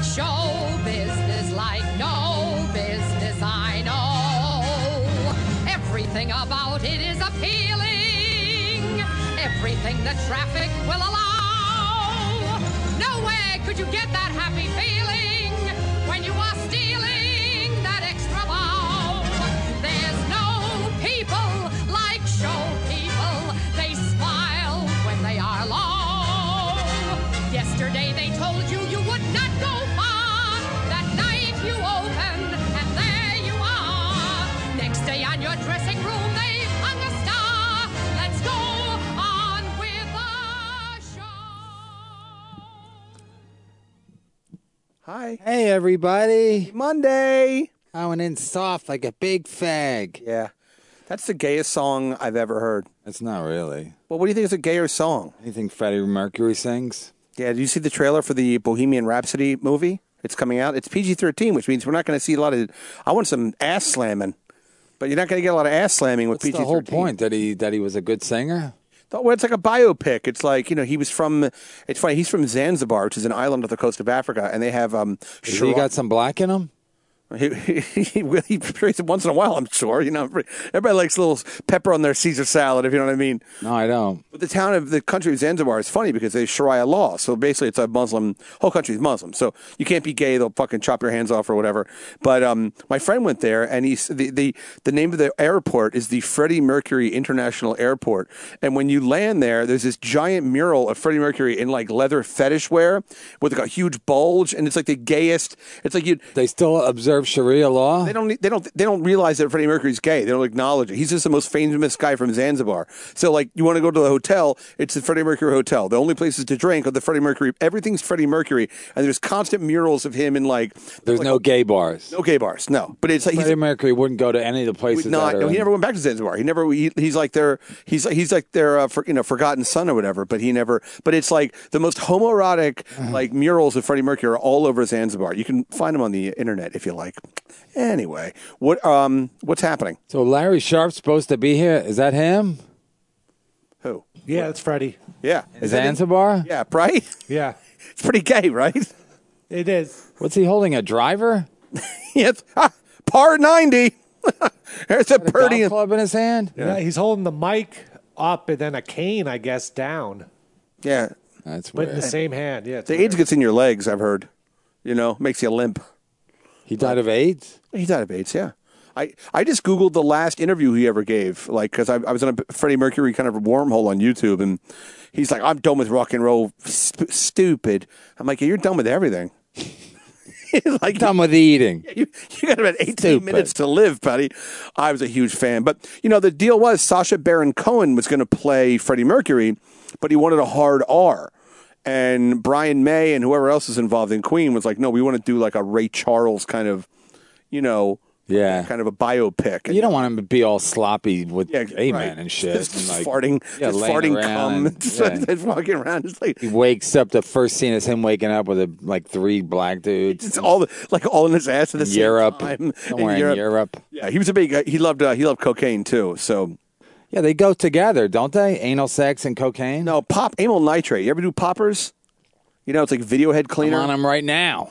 show business like no business I know. Everything about it is appealing. Everything the traffic will allow. Nowhere could you get that happy feeling when you are stealing that extra bow. There's no people like show people. They smile when they are low. Yesterday they told you you would not go far. That night you open and there you are. Next day on your dressing room they hung a star. Let's go on with the show. Hi. Hey, everybody. Monday. Going in soft like a big fag. Yeah. That's the gayest song I've ever heard. That's not really. Well, what do you think is a gayer song? You think Freddie Mercury sings? Yeah, did you see the trailer for the Bohemian Rhapsody movie? It's coming out. It's PG-13, which means we're not going to see a lot of... I want some ass slamming. But you're not going to get a lot of ass slamming with What's PG-13. the whole point? That he was a good singer? Well, it's like a biopic. It's like, he was from... It's funny, he's from Zanzibar, which is an island off the coast of Africa, and they have... He got some black in him? He prays it once in a while, I'm sure. Everybody likes a little pepper on their Caesar salad, if you know what I mean. No, I don't. But the country of Zanzibar is funny because they Sharia law. So basically, it's a Muslim. Whole country is Muslim. So you can't be gay. They'll fucking chop your hands off or whatever. But my friend went there, and the name of the airport is the Freddie Mercury International Airport. And when you land there, there's this giant mural of Freddie Mercury in like leather fetish wear with like a huge bulge, and it's like the gayest. It's like They still observe Sharia law? They don't realize that Freddie Mercury's gay. They don't acknowledge it. He's just the most famous guy from Zanzibar. So like you want to go to the hotel, it's the Freddie Mercury Hotel. The only places to drink are the Freddie Mercury. Everything's Freddie Mercury, and there's constant murals of him in like. There's no gay bars. No gay bars. No, but it's like Freddie Mercury wouldn't go to any of the places. He never went back to Zanzibar. He's like their forgotten son or whatever. But he never. But it's like the most homoerotic like murals of Freddie Mercury are all over Zanzibar. You can find them on the internet if you like. Anyway, what's happening? So Larry Sharp's supposed to be here. Is that him? Who? Yeah, it's Freddie. Yeah. Zanzibar? Yeah, right? Yeah. It's pretty gay, right? It is. What's he holding, a driver? Yes. Par 90. There's a Purdy. Golf club in his hand? Yeah, he's holding the mic up and then a cane, I guess, down. Yeah. That's But in weird. the same hand. Yeah. The AIDS gets in your legs, I've heard. Makes you limp. He died of AIDS? He died of AIDS, yeah. I just Googled the last interview he ever gave, because I was on a Freddie Mercury kind of wormhole on YouTube, and he's like, I'm done with rock and roll, stupid. I'm like, yeah, you're done with everything. Like, done with eating. You got about 18 minutes to live, buddy. I was a huge fan. But, the deal was Sacha Baron Cohen was going to play Freddie Mercury, but he wanted a hard R. And Brian May and whoever else is involved in Queen was like, no, we want to do like a Ray Charles kind of, kind of a biopic. You don't want him to be all sloppy with Amen right. and shit. Just and farting cum. Just walking around. It's like, he wakes up, the first scene is him waking up with like 3 black dudes. It's all in his ass at the same time. Somewhere in Europe. Yeah, he was a big guy. He loved cocaine too, so... Yeah, they go together, don't they? Anal sex and cocaine? No, amyl nitrate. You ever do poppers? It's like video head cleaner. I'm on them right now.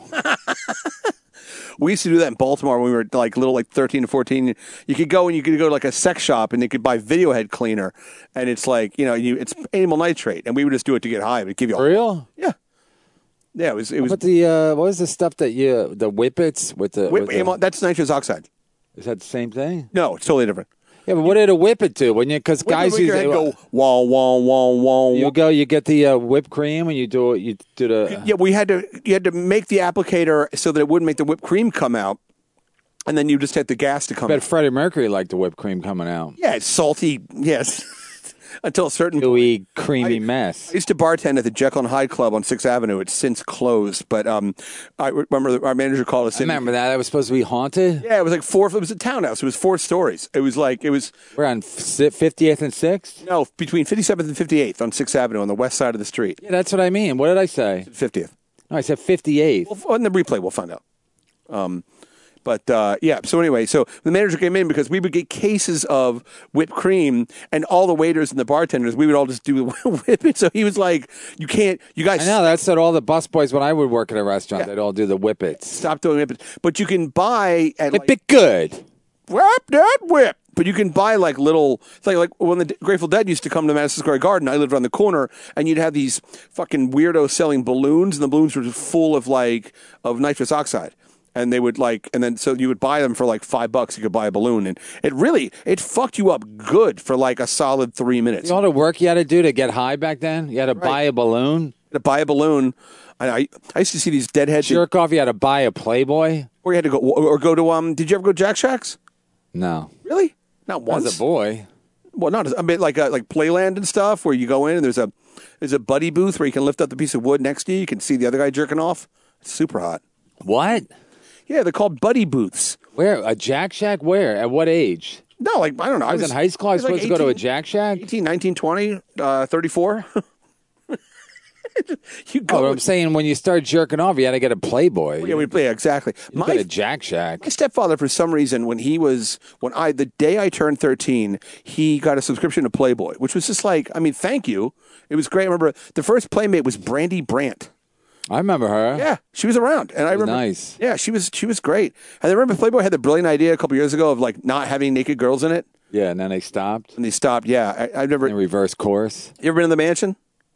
We used to do that in Baltimore when we were like little, like 13 to 14. You could go to like a sex shop and they could buy video head cleaner, and it's like it's amyl nitrate, and we would just do it to get high. It would give you For real? Yeah. Yeah, it was. But what was the stuff that the whippets with the that's nitrous oxide. Is that the same thing? No, it's totally different. Yeah, but what did a whippet do? When because guys use it go wah wah wah wah. You get the whipped cream and you do the. Yeah, you had to make the applicator so that it wouldn't make the whipped cream come out, and then you just had the gas to come out. But Freddie Mercury liked the whipped cream coming out. Yeah, it's salty. Yes. Until a certain gooey, creamy mess. I used to bartend at the Jekyll and Hyde Club on 6th Avenue. It's since closed, but I remember our manager called us in. I remember that. It was supposed to be haunted? Yeah, it was like it was a townhouse. It was 4 stories. We're on 50th and 6th? No, between 57th and 58th on 6th Avenue on the west side of the street. Yeah, that's what I mean. What did I say? 50th. No, I said 58th. Well, on the replay, we'll find out. But yeah, so anyway, so the manager came in because we would get cases of whipped cream, and all the waiters and the bartenders, we would all just do whipping. So he was like, "You can't, you guys." I know that's what all the busboys when I would work at a restaurant. Yeah. They'd all do the whippets. Stop doing whippets, but you can buy at Whip it good. whip that whip. But you can buy like little, it's like when the Grateful Dead used to come to Madison Square Garden, I lived around the corner, and you'd have these fucking weirdos selling balloons, and the balloons were just full of of nitrous oxide. And they would and then so you would buy them for like $5. You could buy a balloon, and it fucked you up good for like a solid 3 minutes. All the work you had to do to get high back then. You had to buy a balloon. To buy a balloon, I used to see these deadheads. Jerk off. You had to buy a Playboy. Or you had to go to Did you ever go to Jack Shack's? No, Really? Not once. as a boy. Well, not. I mean, like Playland and stuff, where you go in and there's a buddy booth where you can lift up the piece of wood next to you. You can see the other guy jerking off. It's super hot. What? Yeah, they're called buddy booths. Where? A Jack Shack? Where? At what age? No, like I don't know. I was in high school. I was supposed to go to a Jack Shack. 18, 19, 20, 34. You go. Oh, I'm saying when you start jerking off, you had to get a Playboy. Yeah, exactly. You got a Jack Shack. My stepfather, for some reason, the day I turned 13, he got a subscription to Playboy, which was just like, I mean, thank you. It was great. I remember the first Playmate was Brandy Brandt. I remember her. Yeah, she was around, and I remember. Nice. Yeah, she was great. And I remember Playboy had the brilliant idea a couple years ago of like not having naked girls in it, Yeah, and then they stopped. and they stopped. Yeah, I've never. In reverse course. You ever been in the mansion?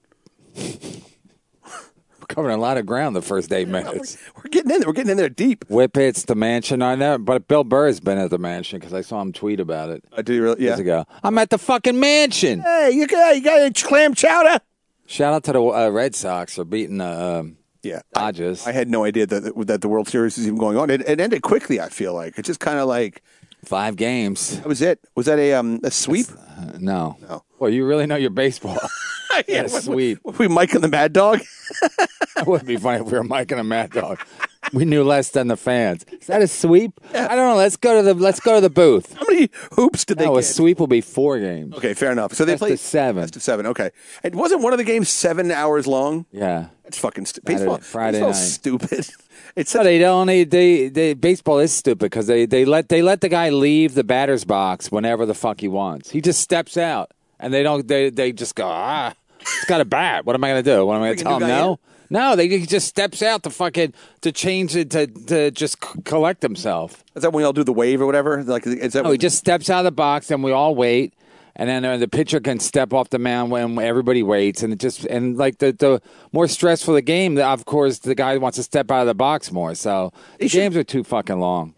We're covering a lot of ground the first 8 minutes. We're getting in there. We're getting in there deep. Whippets, the mansion. I know, but Bill Burr's been at the mansion because I saw him tweet about it Do you really? years Yeah. ago. I'm at the fucking mansion. Hey, you got a clam chowder? Shout out to the Red Sox for beating the Yeah. Dodgers. I had no idea that the World Series was even going on. It ended quickly. I feel like it's just kind of like 5 games. that was it. Was that a sweep? No. No. Well, you really know your baseball. Yeah, a sweep. Were we Mike and the Mad Dog? That would be funny if we were Mike and a Mad Dog. We knew less than the fans. Is that a sweep? I don't know. Let's go to the booth. How many hoops did they No, a get? sweep will be 4 games. Okay, fair enough. So they Best played of 7. Best of 7. Okay, and wasn't one of the games 7 hours long? Yeah. That's fucking stupid. Saturday- Friday baseball's night. stupid. It's So such, they don't. They baseball is stupid because they let the guy leave the batter's box whenever the fuck he wants. He just steps out, and they don't. They just go he's got a bat. What am I going to do? What am I going to Bring a tell new him? guy No, no. He just steps out to change it to just collect himself. is that when y'all do the wave or whatever? Like, is that No, he just steps out of the box, and we all wait. And then the pitcher can step off the mound when everybody waits, and the more stressful the game, of course, the guy wants to step out of the box more. So the games are too fucking long.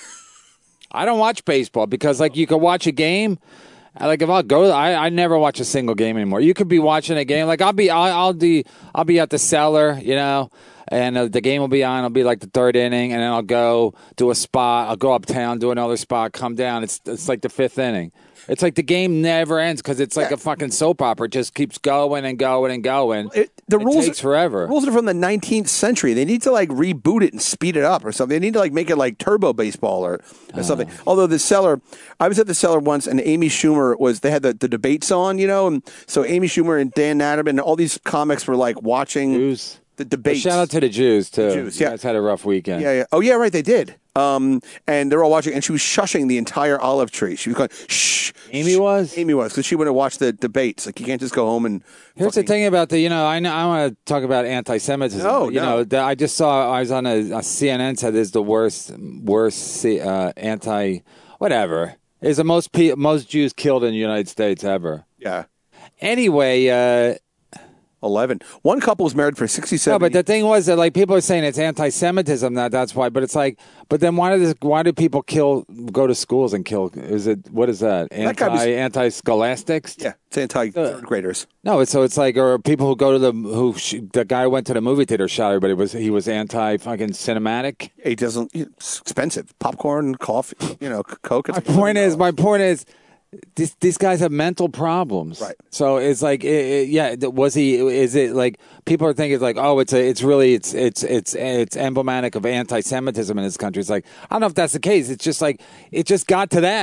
I don't watch baseball because you can watch a game. Like if I'll go, I never watch a single game anymore. You could be watching a game. Like I'll be at the cellar, and the game will be on. It'll be like the 3rd inning, and then I'll go do a spot. I'll go uptown, do another spot, come down. It's like the 5th inning. It's like the game never ends because it's like a fucking soap opera. It just keeps going and going and going. the rules takes forever. The rules are from the 19th century. They need to reboot it and speed it up or something. They need to make it like turbo baseball or something. Although the cellar, I was at the cellar once, and Amy Schumer they had the debates on, and so Amy Schumer and Dan Natterman and all these comics were watching Jews. the debates. Shout out to the Jews too. The Jews, yeah. You guys had a rough weekend. Yeah. Oh, yeah, right. They did. And they're all watching, and she was shushing the entire olive tree. She was going, shh. Amy was? Amy was, because she went to watch the debates. You can't just go home and. Here's the thing about I want to talk about anti-Semitism. No, I just saw, I was on a CNN said this is the worst whatever. Is the most Jews killed in the United States ever. Yeah. Anyway, 11. One couple was married for 67 no, but the thing was that people are saying it's anti-Semitism. That's why. But it's but then why do people go to schools and kill? What is that? Anti-scholastics? Yeah, it's anti-third graders. No, or people who go to the guy who went to the movie theater shot everybody. He was anti-fucking cinematic. He doesn't. It's expensive. Popcorn, coffee, Coke. My point is. These guys have mental problems, right? So it's was he? Is it people are thinking it's emblematic of anti-Semitism in this country? It's I don't know if that's the case. It's just it just got to that.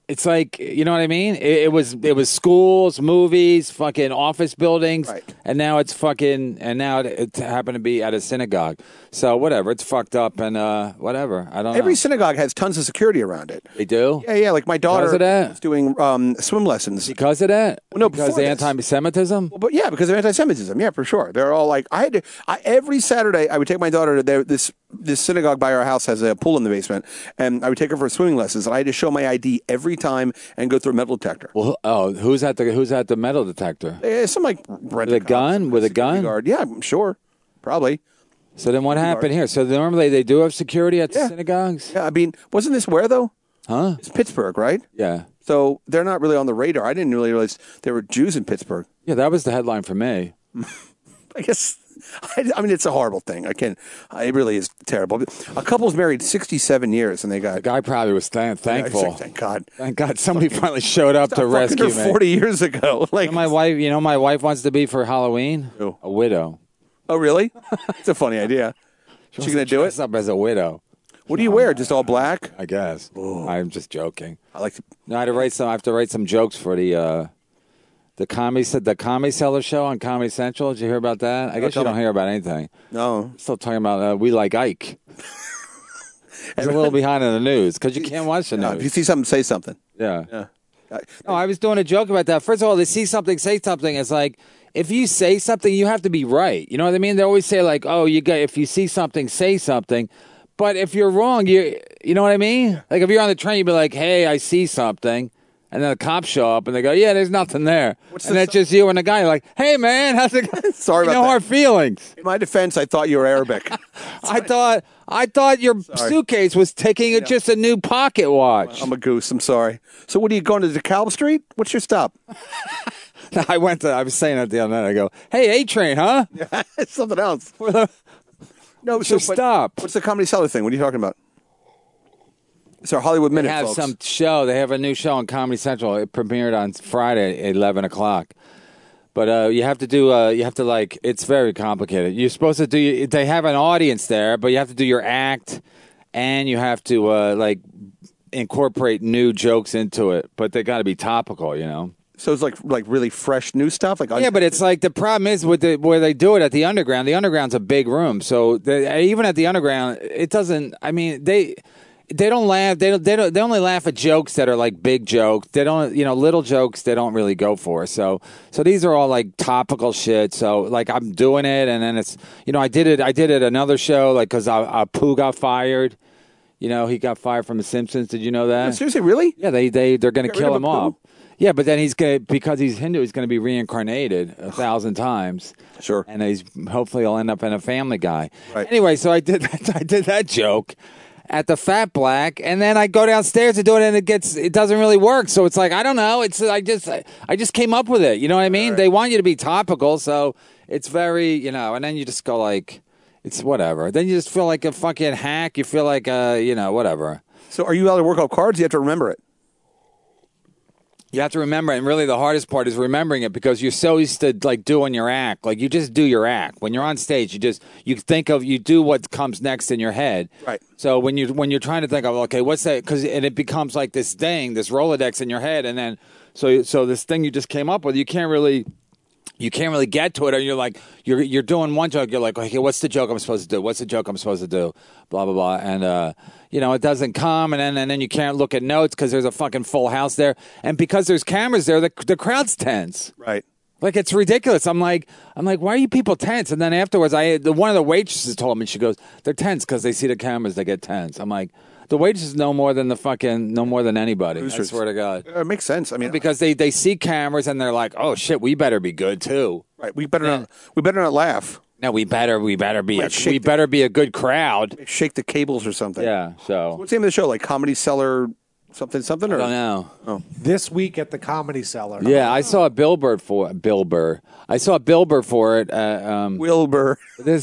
It's like, you know what I mean? It was schools, movies, fucking office buildings, Right. and now it's fucking, and now it happened to be at a synagogue. So whatever, it's fucked up and whatever. I don't Every know. synagogue has tons of security around it. They do? Yeah, like my daughter Because of that? was doing swim lessons. Because of that? No, because of before the this. anti-Semitism? But yeah, because of anti-Semitism. Yeah, for sure. They're all like, every Saturday I would take my daughter to this synagogue by our house has a pool in the basement, and I would take her for swimming lessons, and I had to show my ID every time and go through a metal detector. Well, who's at the metal detector? Some like With a gun? With a gun? guard. Yeah, I'm sure, probably. So then what happened here? So normally they do have security at the Yeah. synagogues? Yeah, I mean, wasn't this where though? Huh? It's Pittsburgh, right? Yeah. So they're not really on the radar. I didn't really realize there were Jews in Pittsburgh. Yeah, that was the headline for me. I guess. I mean, it's a horrible thing. It really is terrible. A couple's married 67 years, and they got. The guy probably was thankful. Thank God. Thank God somebody finally showed up to I fucked rescue her me. 40 years ago. Like, My wife wants to be for Halloween? Who? A widow. oh, really? It's a funny idea. She gonna do it? Dress up as a widow, What do you wear? Just all black? I guess. I'm just joking. I like to. No, I have to write some jokes for the comedy seller show on Comedy Central. Did you hear about that? I guess tell you don't me. hear about anything. No. Still talking about We Like Ike. It's a little behind in the news because you can't watch the No, if you news. see something, say something. Yeah. Yeah. No, I was doing a joke about that. First of all, to see something, say something. It's like if you say something, you have to be right. You know what I mean? They always say like, "Oh, if you see something, say something." But if you're wrong, you know what I mean? Like if you're on the train, you'd be like, "Hey, I see something," and then the cops show up and they go, "Yeah, there's nothing there," and that's just you and the guy. You're like, "Hey, man, how's it going?" Sorry about no that. hard feelings. In my defense, I thought you were Arabic. I thought your suitcase was taking just a new pocket watch. I'm a goose. I'm sorry. So, what are you going to DeKalb Street? What's your stop? I was saying that the other night. I go, "Hey, A-Train, huh?" It's something else. No, So but stop. What's the Comedy Cellar thing? What are you talking about? It's our Hollywood Minute, They have folks. some show. They have a new show on Comedy Central. It premiered on Friday at 11 o'clock. But you have to like, it's very complicated. You're supposed to do, they have an audience there, but you have to do your act and you have to like incorporate new jokes into it. But they got to be topical, you know? So it's like really fresh new stuff. Like Yeah, but it's like the problem is with where they do it at the Underground. The Underground's a big room, so even at the Underground, it doesn't. I mean, they don't laugh. They only laugh at jokes that are like big jokes. They don't, little jokes. They don't really go for. So these are all like topical shit. So like I'm doing it, and then it's I did it another show like because Apu got fired. He got fired from The Simpsons. Did you know that? seriously, really? Yeah, they're going to rid kill of him Apu? off. Yeah, but then because he's Hindu, he's going to be reincarnated 1,000 times. Sure. And hopefully he'll end up in a Family Guy. Right. Anyway, so I did that joke at the Fat Black, and then I go downstairs to do it, and it doesn't really work. So it's like I don't know. I just came up with it. You know what I mean? Right. They want you to be topical, so it's very and then you just go like it's whatever. Then you just feel like a fucking hack. You feel like whatever. So are you allowed to work out cards? You have to remember it. You have to remember, and really the hardest part is remembering it because you're so used to like doing your act. Like you just do your act. When you're on stage, you do what comes next in your head. Right. So when you're trying to think of, okay, what's that? And it becomes like this thing, this Rolodex in your head. And then, so this thing you just came up with, you can't really get to it, or you're like you're doing one joke, you're like, okay, what's the joke I'm supposed to do? What's the joke I'm supposed to do? Blah blah blah, and it doesn't come, and then you can't look at notes because there's a fucking full house there, and because there's cameras there, the crowd's tense. Right. Like it's ridiculous. I'm like, why are you people tense? And then afterwards, one of the waitresses told me, she goes, they're tense because they see the cameras, they get tense. I'm like, the waitresses know more than anybody. I swear to God. It makes sense. I mean, Because they see cameras and they're like, oh shit, we better be good too. right. We better not laugh. No, we better be shake better be a good crowd. Shake the cables or something. Yeah. So What's the name of the show? Like Comedy Cellar something? Or I don't know. This week at the Comedy Cellar. Yeah, I saw a billboard for it. I saw a billboard for it. Wilbur.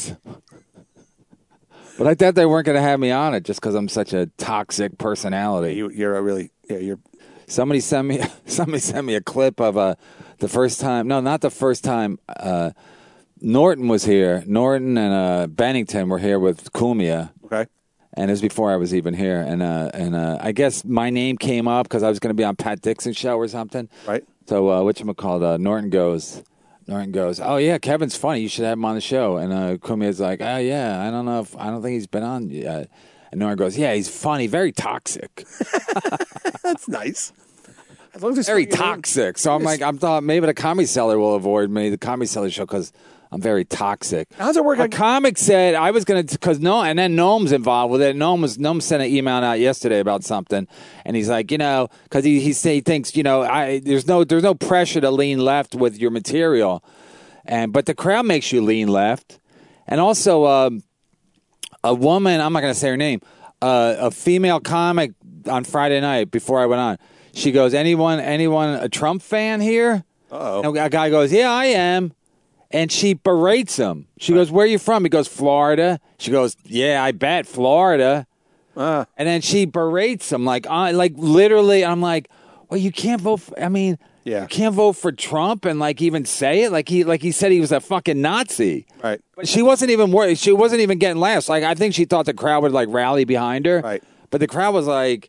But I thought they weren't going to have me on it just because I'm such a toxic personality. You're a really you're. Somebody sent me a clip of the first time. No, not the first time. Norton was here. Norton and Bennington were here with Cumia. Okay. And it was before I was even here. And I guess my name came up because I was going to be on Pat Dixon's show or something. Right. So whatchamacallit, Norton goes, oh, yeah, Kevin's funny. You should have him on the show. And Kumia's like, oh, yeah, I don't think he's been on yet. And Norton goes, yeah, he's funny, very toxic. That's nice. As long as he's Very funny, toxic. So I'm like, I thought maybe the Comedy Cellar will avoid me, the Comedy Cellar show, because I'm very toxic. How's it work? A comic said I was going to, because and then Noam's involved with it. Noam sent an email out yesterday about something, and he's like, because he thinks, there's no pressure to lean left with your material, but the crowd makes you lean left, and also a woman, I'm not going to say her name, a female comic on Friday night before I went on, she goes, anyone a Trump fan here? Uh-oh. And a guy goes, yeah, I am. And she berates him. She goes, where are you from? He goes, Florida. She goes, yeah, I bet, Florida. And then she berates him, like literally. I'm like, well, you can't vote for, you can't vote for Trump and like even say it. Like he said he was a fucking Nazi. Right. But she wasn't even worried. She wasn't even getting laughs. Like, I think she thought the crowd would like rally behind her. Right. But the crowd was like,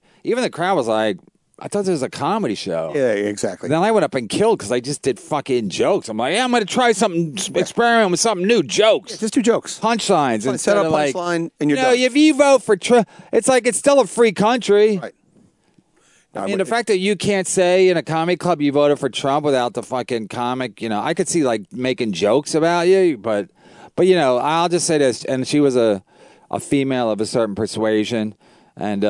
I thought this was a comedy show. Yeah, exactly. Then I went up and killed because I just did fucking jokes. I'm like, yeah, I'm going to try something, experiment with something new. Jokes. Yeah, just do jokes. Punchlines. Set up punchline and you're done. If you vote for Trump, it's like it's still a free country. Right. I mean, the fact that you can't say in a comedy club you voted for Trump without the fucking comic, I could see like making jokes about you, but I'll just say this, and she was a female of a certain persuasion, and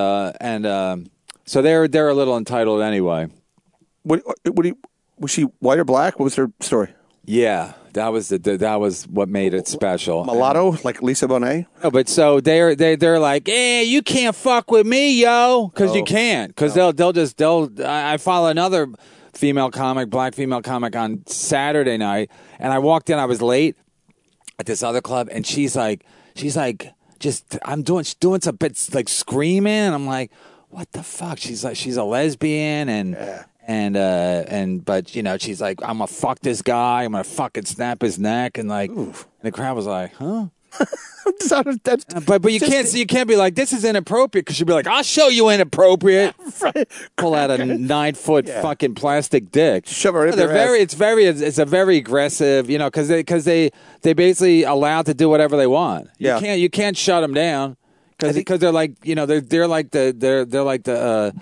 so they're a little entitled anyway. Was she white or black? What was her story? Yeah, that was what made it special. Mulatto, like Lisa Bonet? No, but so they're like, hey, you can't fuck with me, yo, because you can't, because I follow another black female comic on Saturday night, and I walked in, I was late at this other club, and she's like, just I'm doing some bits like screaming, and I'm like, what the fuck? She's like, she's a lesbian, but she's like, I'm gonna fuck this guy, I'm gonna fucking snap his neck, and like, and the crowd was like, huh? But you can't be like, this is inappropriate, because you'd be like, I'll show you inappropriate. Right. Pull out a 9-foot fucking plastic dick. Shove it right in their ass. It's a very aggressive, because they basically allowed to do whatever they want. You can't shut them down. Because they're like, they're like the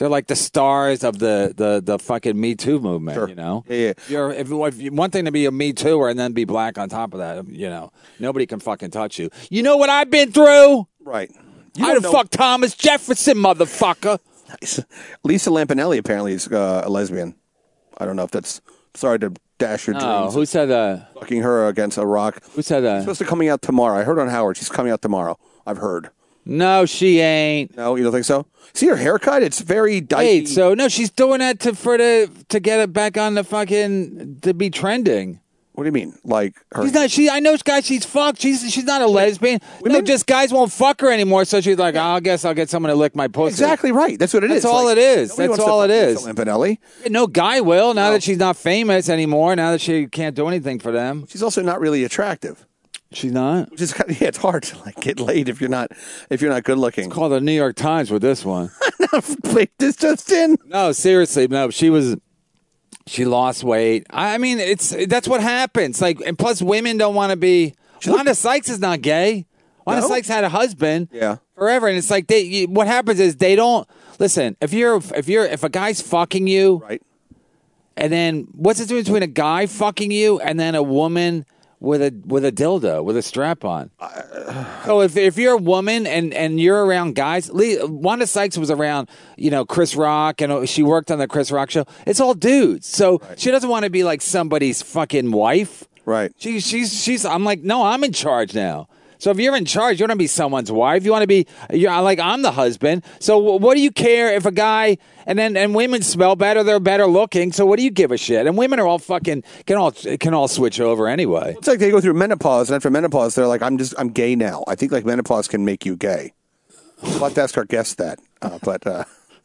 stars of the fucking Me Too movement. Sure. Yeah. If one thing to be a Me Tooer and then be black on top of that, nobody can fucking touch you. You know what I've been through? Right. I'd have fucked Thomas Jefferson, motherfucker. Nice. Lisa Lampanelli apparently is a lesbian. I don't know if that's. Sorry to dash your dreams. Who said that? Fucking her against a rock. Who said that? She's supposed to be coming out tomorrow. I heard on Howard she's coming out tomorrow. I've heard. No, she ain't. No, you don't think so? See her haircut? It's very dicey. Wait, so no, she's doing that to get it back on the fucking to be trending. What do you mean? Like her? She's not. I know guys. She's fucked. She's not a lesbian. No, just guys won't fuck her anymore. So she's like, I guess I'll get someone to lick my pussy. Exactly right. That's what it is. That's all it is. That's all it is. Lampanelli. No guy will now that she's not famous anymore. Now that she can't do anything for them. She's also not really attractive. She's not. Which is it's hard to like get laid if you're not good looking. It's called the New York Times with this one. Wait, this just in? No, seriously, no. She lost weight. I mean, that's what happens. Like, and plus, women don't want to be. Wanda Sykes is not gay. Wanda Sykes had a husband. Forever, and it's like what happens is they don't listen. If a guy's fucking you, right, and then what's the difference between a guy fucking you and then a woman with a dildo with a strap on? So if you're a woman and you're around guys, Wanda Sykes was around Chris Rock, and she worked on the Chris Rock show. It's all dudes, so she doesn't want to be like somebody's fucking wife. Right. She's. I'm like, no, I'm in charge now. So if you're in charge, you want to be someone's wife. You want to be, like, I'm the husband. So what do you care if a guy, and women smell better, they're better looking. So what do you give a shit? And women are all fucking, can all switch over anyway. It's like they go through menopause, and after menopause, they're like, I'm gay now. I think like menopause can make you gay. We'll have to ask our guest that.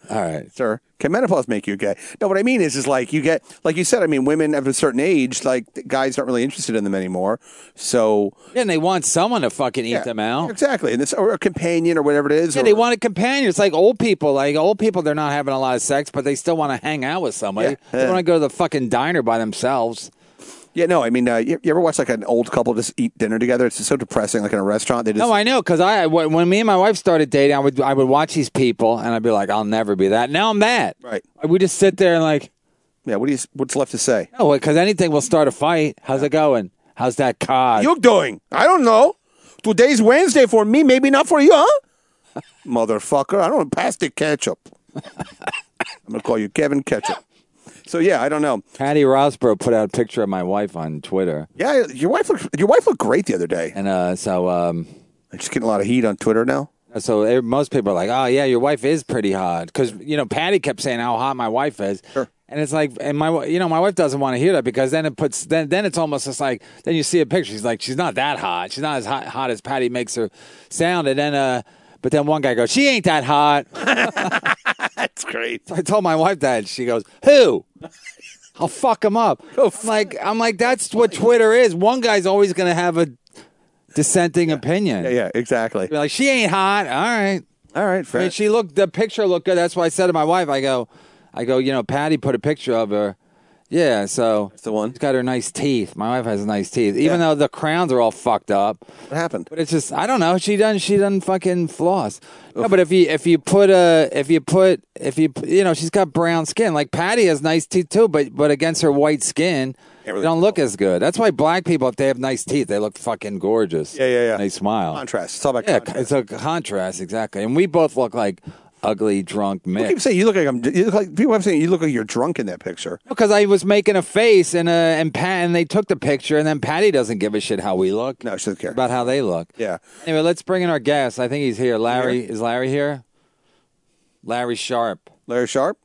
All right. Sir, can menopause make you gay? No, what I mean is like you get, like you said, I mean, women of a certain age, like guys aren't really interested in them anymore. So Yeah, and they want someone to fucking eat yeah, them out. exactly, and this or a companion or whatever it is. Yeah, they want a companion. It's like old people. Like old people, they're not having a lot of sex, but they still want to hang out with somebody. Yeah. They want to go to the fucking diner by themselves. Yeah, no, I mean, you ever watch like an old couple just eat dinner together? It's just so depressing, like in a restaurant. They just No, I know, because when me and my wife started dating, I would watch these people, and I'd be like, I'll never be that. Now I'm that. Right. We just sit there and like, yeah. What's left to say? no, because anything will start a fight. How's it going? How's that cod? You doing? I don't know. Today's Wednesday for me, maybe not for you, huh? Motherfucker, I don't know. Pass the ketchup. I'm gonna call you Kevin Ketchup. So yeah, I don't know. Patty Rosborough put out a picture of my wife on Twitter, Yeah, your wife looked great the other day. and She's getting a lot of heat on Twitter now. so most people are like, oh yeah, your wife is pretty hot, because Patty kept saying how hot my wife is. Sure. And it's like, and my wife doesn't want to hear that, because then then it's almost just like, then you see a picture, she's like, she's not that hot, she's not as hot as Patty makes her sound, and then but then one guy goes, she ain't that hot. That's great. I told my wife that. She goes, who? I'll fuck him up. I'm like, that's what Twitter is. One guy's always going to have a dissenting opinion. Yeah, exactly. Be like, she ain't hot. All right. Fair. I mean, the picture looked good. That's why I said to my wife, I go, Patty put a picture of her. Yeah, so That's the one. she's got her nice teeth. My wife has nice teeth, even though the crowns are all fucked up. What happened? But it's just, I don't know. She doesn't fucking floss. No, but if you she's got brown skin. Like Patty has nice teeth too, but against her white skin, really they don't look as good. That's why black people, if they have nice teeth, they look fucking gorgeous. Yeah. And they smile. Contrast. It's all about Yeah, contrast. it's a contrast, exactly. And we both look like ugly, drunk People Mick. keep saying you look like people have saying you look like you're drunk in that picture. Because I was making a face and they took the picture, and then Patty doesn't give a shit how we look. No, she doesn't care. About how they look. Yeah. Anyway, let's bring in our guest. I think he's here. Larry, is Larry here? Larry Sharp. Larry Sharp.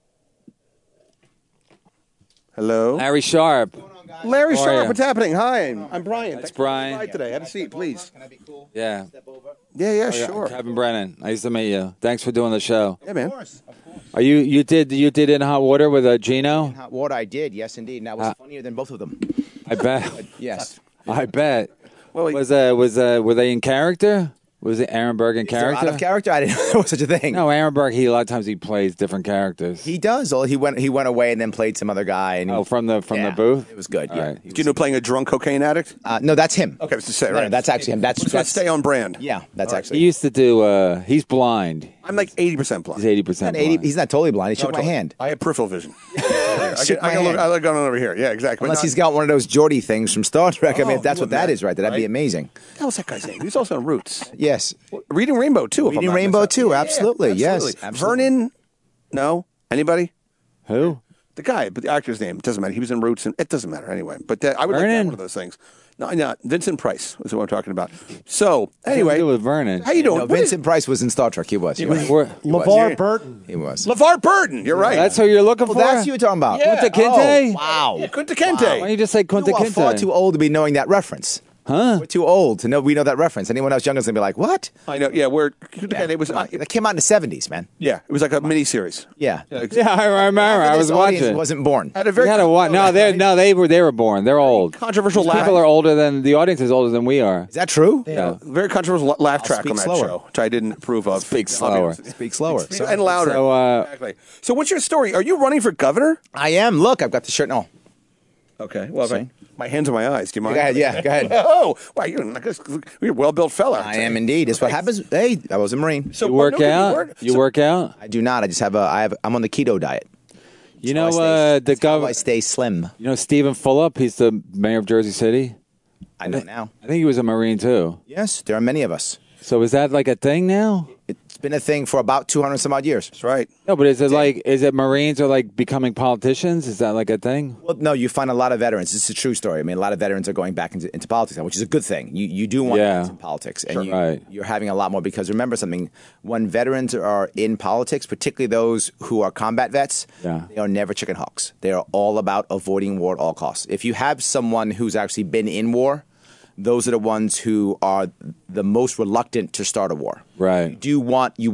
Hello. Larry Sharp. Larry How are Sharp. you? What's happening? Hi, I'm Brian. That's Thanks for Brian. coming by today. Have a seat, please. Yeah. Yeah, sure. Kevin Brennan. Nice to meet you. Thanks for doing the show. Yeah, man. Are you did In Hot Water with Gino? Hot water, I did, yes, indeed. And that was funnier than both of them. I bet. Yes. I bet. Well, Were they in character? Was it Aaron Burr in Is there character? out of character? I didn't know there was such a thing. No, Aaron Burr. A lot of times he plays different characters. He does. He went away and then played some other guy. And from the yeah, booth. It was good. All Yeah. right. He do you know playing a drunk cocaine addict? no, that's him. Okay, I was to say, No, right? no, that's actually him. That's stay on brand. Yeah, that's He actually. used to do. He's blind. I'm like 80% blind. He's 80% Not 80 blind. he's not totally blind. He shook my totally. hand. I have peripheral vision. Shook my hand. I look on over here. Yeah, exactly. Unless he's got one of those Geordie things from Star Trek. I mean, Oh, if that's you what that imagine, is, right? That'd be right? amazing. What the hell's that guy's name? He's also on Roots. Yes. Reading Rainbow too. if I'm Reading not Rainbow, mistaken. too. Absolutely. Yes. Absolutely. Vernon. No. Anybody? Who? The guy, but the actor's name, it doesn't matter. He was in Roots, and it doesn't matter anyway. But I would like to have Vernon? one of those things. No, Vincent Price is what I'm talking about. So, What anyway, do you do with Vernon? how you doing? No, Vincent Price was in Star Trek. He was. You're right. We're- LeVar yeah. Burton. He was. LeVar Burton. You're right. That's who you're looking Well, for. that's who you're talking about. Yeah. Kunta Kinte? Oh, wow. Kunta Kinte. Why don't you just say Kunta You are far Kinte? too old to be knowing that reference. Huh? We're too old to know we know that reference. Anyone else younger is gonna be like, "What?" I know. Yeah, Kunta Kinte was. That came out in the '70s, man. Yeah, it was like a mini series. Yeah. Yeah, I remember. I was This audience watching. Wasn't born. Had a We very had a what? No, they were born. They're old. controversial These laugh. people are older than the audience is older than we are. Is that true? Yeah. Very controversial laugh track speak on that slower. show, which I didn't approve of. Speak I'll be slower. honest with you. Speak slower. And louder. So, exactly. So, what's your story? Are you running for governor? I am. Look, I've got the shirt. No. Okay. Well, See? my hands are my eyes. Do you mind? Go ahead. Yeah. Go ahead. Oh, wow, you're a well-built fella. I am indeed. It's what happens. Hey, I was a Marine. So you but work no, good out? word. You So- work out? I do not. I just have I'm on the keto diet. You That's know, how I stay- the that's how I governor. stay slim. You know Stephen Fulop? He's the mayor of Jersey City. I know now. I think he was a Marine too. Yes, there are many of us. So is that like a thing now? It's been a thing for about 200 some odd years. That's right. No, but is it Marines are like becoming politicians? Is that like a thing? Well, no, you find a lot of veterans. It's a true story. I mean, a lot of veterans are going back into politics now, which is a good thing. You do want veterans in politics, and Right. you're having a lot more because remember something: when veterans are in politics, particularly those who are combat vets, Yeah. they are never chicken hawks. They are all about avoiding war at all costs. If you have someone who's actually been in war, those are the ones who are the most reluctant to start a war. Right. You want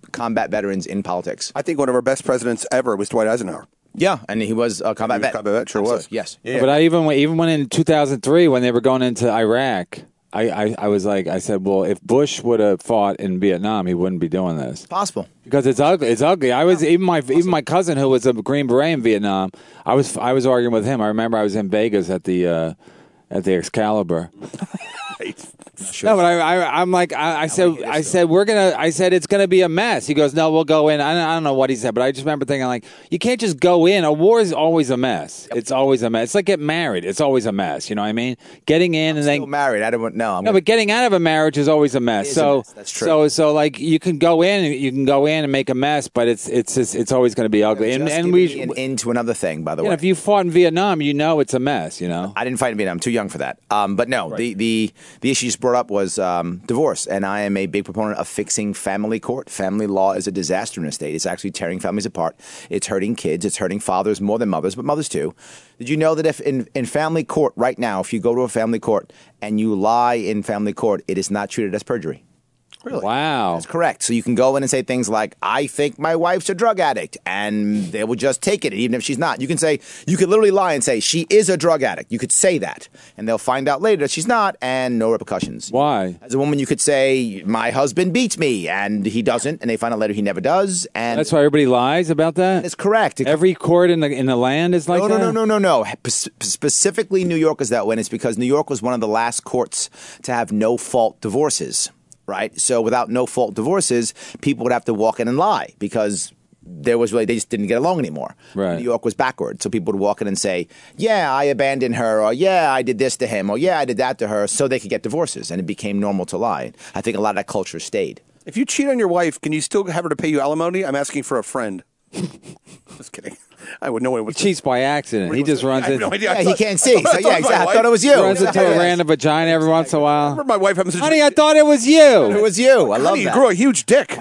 combat veterans in politics. I think one of our best presidents ever was Dwight Eisenhower. Yeah, and he was a combat vet. Combat vet, sure was. Yes. Yeah. But I even when in 2003 when they were going into Iraq, I was like, I said, well, if Bush would have fought in Vietnam, he wouldn't be doing this. Possible. Because it's ugly. It's ugly. I was even my cousin who was a Green Beret in Vietnam. I was arguing with him. I remember I was in Vegas at the Excalibur. No, but I'm like I said it's gonna be a mess. He goes, no, we'll go in. I don't know what he said, but I just remember thinking like, you can't just go in. A war is always a mess. Yep. It's always a mess. It's like getting married. It's always a mess. You know what I mean? Getting in and still then married. I don't know. But getting out of a marriage is always a mess. That's true. So like you can go in and make a mess, but it's always going to be ugly. And we into another thing, by the way. If you fought in Vietnam, you know it's a mess. You know. I didn't fight in Vietnam. I'm too young for that. But no, right. the issue you just brought up was divorce, and I am a big proponent of fixing family court. Family law is a disaster in a state. It's actually tearing families apart. It's hurting kids. It's hurting fathers more than mothers, but mothers too. Did you know that if in family court right now, if you go to a family court and you lie in family court, it is not treated as perjury? Really? Wow. That's correct. So you can go in and say things like, I think my wife's a drug addict, and they will just take it, even if she's not. You can literally lie and say, she is a drug addict. You could say that, and they'll find out later that she's not, and no repercussions. Why? As a woman, you could say, my husband beats me, and he doesn't, and they find out later he never does. And that's why everybody lies about that? That's correct. Every court in the land is like that? No. Specifically, New York is that way, and it's because New York was one of the last courts to have no-fault divorces. Right? So without no-fault divorces, people would have to walk in and lie because they just didn't get along anymore. Right. New York was backward. So people would walk in and say, yeah, I abandoned her, or yeah, I did this to him, or yeah, I did that to her, so they could get divorces. And it became normal to lie. I think a lot of that culture stayed. If you cheat on your wife, can you still have her to pay you alimony? I'm asking for a friend. Just kidding. I would know what it was. He cheats by accident. He just runs into. No idea. Yeah, he can't see. So yeah, exactly. I thought it was you. He runs into a random vagina every once in a while. My wife happens to. Honey, I thought it was you. It was you. I love Honey, that. You grew a huge dick.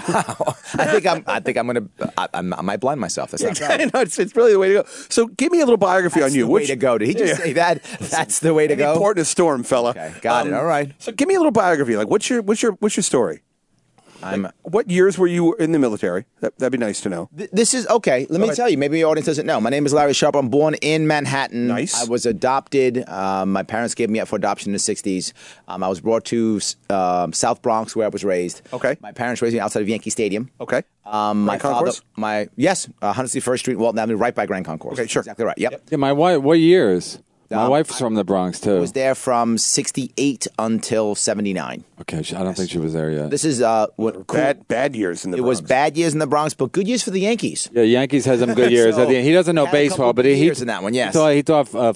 I might blind myself. That's not right. No, it's really the way to go. So give me a little biography on you. The way to go. Did he just say that? That's the way to go. Port in a storm, fella. Okay, got it. All right. So give me a little biography. Like, what's your story? What years were you in the military? That'd be nice to know. This is okay. Let me tell you. Maybe the audience doesn't know. My name is Larry Sharp. I'm born in Manhattan. Nice. I was adopted. My parents gave me up for adoption in the 60s. I was brought to South Bronx, where I was raised. Okay. My parents raised me outside of Yankee Stadium. Okay. My father, Concourse? 161st Street, Walton Avenue, right by Grand Concourse. Okay, sure. Exactly right. Yep. Yeah, my wife. What years? My wife's from the Bronx too. I was there from 68 until 79. Okay, I don't think she was there yet. This is bad years in the Bronx. It was bad years in the Bronx, but good years for the Yankees. Yeah, Yankees has some good years. He doesn't know had a baseball, couple but good he years in that one. Yes, he thought a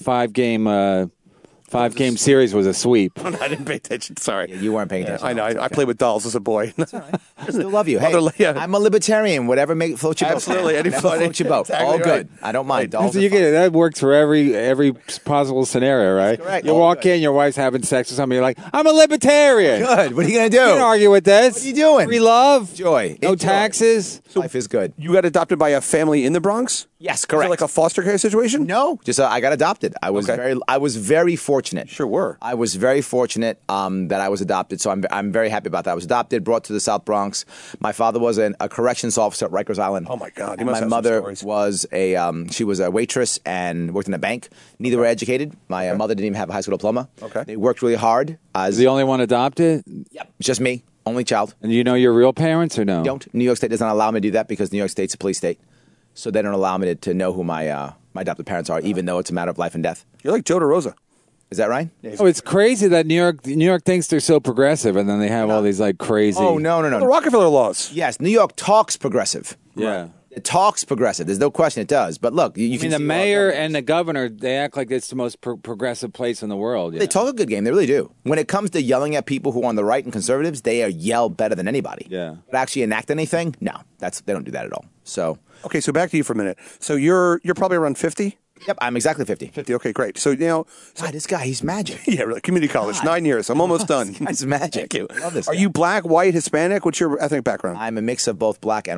five-game series was a sweep. I didn't pay attention. Sorry. Yeah, you weren't paying attention. I know. I played with dolls as a boy. That's all right. I still love you. Hey, I'm a libertarian. Whatever floats your boat. Absolutely. Whatever floats your boat. Exactly All right. good. I don't mind. Dolls So are you fun. get it. That works for every possible scenario, right? That's correct. You walk in, your wife's having sex with somebody, you're like, I'm a libertarian. Good. What are you going to You do? can't argue with this. What are you doing? Free love. Joy. No Enjoy. taxes. Life is good. You got adopted by a family in the Bronx? Yes, Is correct. it like a foster care situation? No, just I got adopted. I was very fortunate. Sure were. I was very fortunate that I was adopted. So I'm very happy about that. I was adopted, brought to the South Bronx. My father was a corrections officer at Rikers Island. Oh my God! And my mother was she was a waitress and worked in a bank. Neither were educated. My mother didn't even have a high school diploma. Okay. They worked really hard. Is the only one adopted? Yep. It's just me, only child. And you know your real parents or no? Don't. New York State does not allow me to do that because New York State's a police state. So they don't allow me to know who my adopted parents are, even though it's a matter of life and death. You're like Joe DeRosa. Is that right? Oh, it's crazy that New York thinks they're so progressive, and then they have all these like crazy. Oh, no. The Rockefeller laws. Yes, New York talks progressive. Yeah. It talks progressive. There's no question it does. But look, you I can mean, the see mayor and the governor, they act like it's the most progressive place in the world. They talk a good game. They really do. When it comes to yelling at people who are on the right and conservatives, they yell better than anybody. Yeah. But actually enact anything? No, they don't do that at all. So. Okay, so back to you for a minute. So you're probably around 50? Yep, I'm exactly 50. 50, okay, great. So, God, this guy, he's magic. yeah, really, community college, 9 years. I'm almost done. This guy's magic. Thank you. I love this Are guy. you black, white, Hispanic? What's your ethnic background? I'm a mix of both black and white.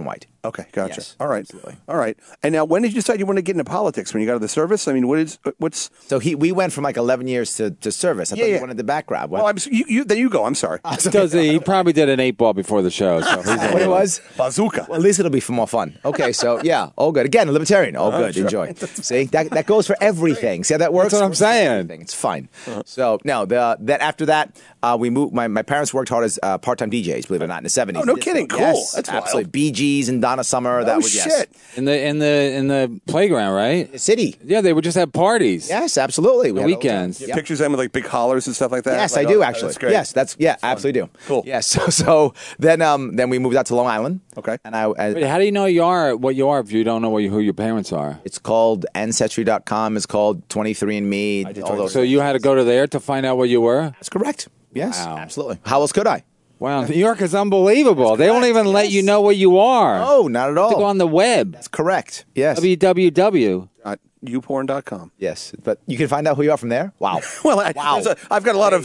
Okay, gotcha. Yes, All right, absolutely. all right. And now, when did you decide you want to get into politics? When you got out of the service? I mean, what's? So we went from like 11 years to service. I thought Yeah. you wanted the background. Well, then you go. I'm sorry. Because he probably did an 8-ball before the show. So he's what it was? Bazooka. Well, at least it'll be for more fun. Okay, so yeah, all good. Again, libertarian. All good. sure. Enjoy. See, that goes for everything. See how that works? That's what I'm saying. Everything. It's fine. So no, that after that, we moved. My parents worked hard as part-time DJs. Believe it or not, in the 70s. Oh, no kidding. Cool. Yes, That's absolutely. wild. Bee Gees and Donna Summer. That Oh, was yes. shit. in the playground, right? City. Yeah, they would just have parties. Yes, absolutely. We The had all weekends. time. Yeah, pictures of them with like big collars and stuff like that. Yes, Like, I do oh, actually. That's great. Yes, absolutely do. Cool. Yes. So then we moved out to Long Island. Okay. And Wait, how do you know what you are if you don't know who your parents are? it's called Ancestry.com. It's called 23andMe. All those. So you had to go to there to find out what you were? That's correct. Yes, Wow. absolutely. How else could I? Wow, New York is unbelievable. They won't even let yes. you know what you are. Oh, not at You have to go all. on the web. That's correct. Yes. YouPorn.com. www. Yes, but you can find out who you are from there. Wow. Well, Wow. I've got a lot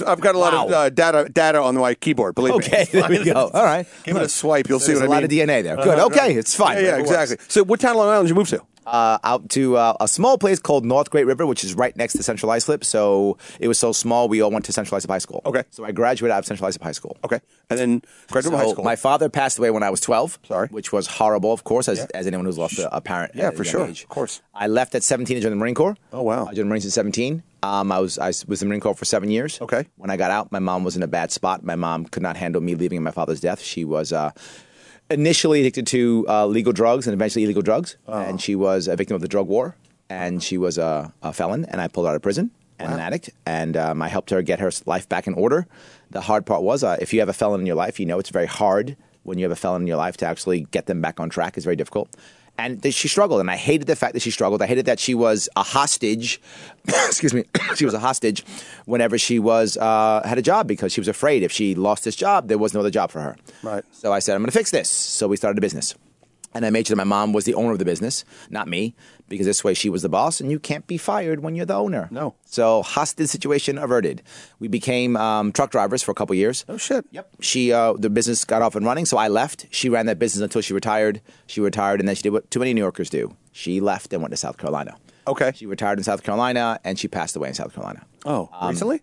of data on my keyboard. Believe Okay, me. there we go. All right. Give it a swipe. You'll see There's what a I lot mean. of DNA there. Good. Okay, it's fine. Yeah, It works. exactly. So, what town of Long Island did you move to? Out to a small place called North Great River, which is right next to Central Islip. So it was so small, we all went to Central Islip High School. Okay. So I graduated out of Central Islip High School. Okay, and then graduated from high So school. my father passed away when I was 12. Sorry. Which was horrible, of course, as anyone who's lost a parent. Yeah, at a for young sure. age. Of course. I left at 17 to join the Marine Corps. Oh, wow. I joined the Marines at 17. I was in the Marine Corps for 7 years. Okay. When I got out, my mom was in a bad spot. My mom could not handle me leaving my father's death. She was initially addicted to legal drugs and eventually illegal drugs. And she was a victim of the drug war. And she was a felon, and I pulled her out of prison and an addict. And I helped her get her life back in order. The hard part was if you have a felon in your life, you know it's very hard when you have a felon in your life to actually get them back on track. It's very difficult. And she struggled, and I hated the fact that she struggled. I hated that she was a hostage. Excuse me. She was a hostage whenever she was had a job because she was afraid if she lost this job, there was no other job for her. Right. So I said, I'm going to fix this. So we started a business. And I made sure that my mom was the owner of the business, not me, because this way she was the boss, and you can't be fired when you're the owner. No. So hostage situation averted. We became truck drivers for a couple years. Oh, shit. Yep. She the business got off and running, so I left. She ran that business until she retired. She retired, and then she did what too many New Yorkers do. She left and went to South Carolina. Okay. She retired in South Carolina, and she passed away in South Carolina. Oh, recently?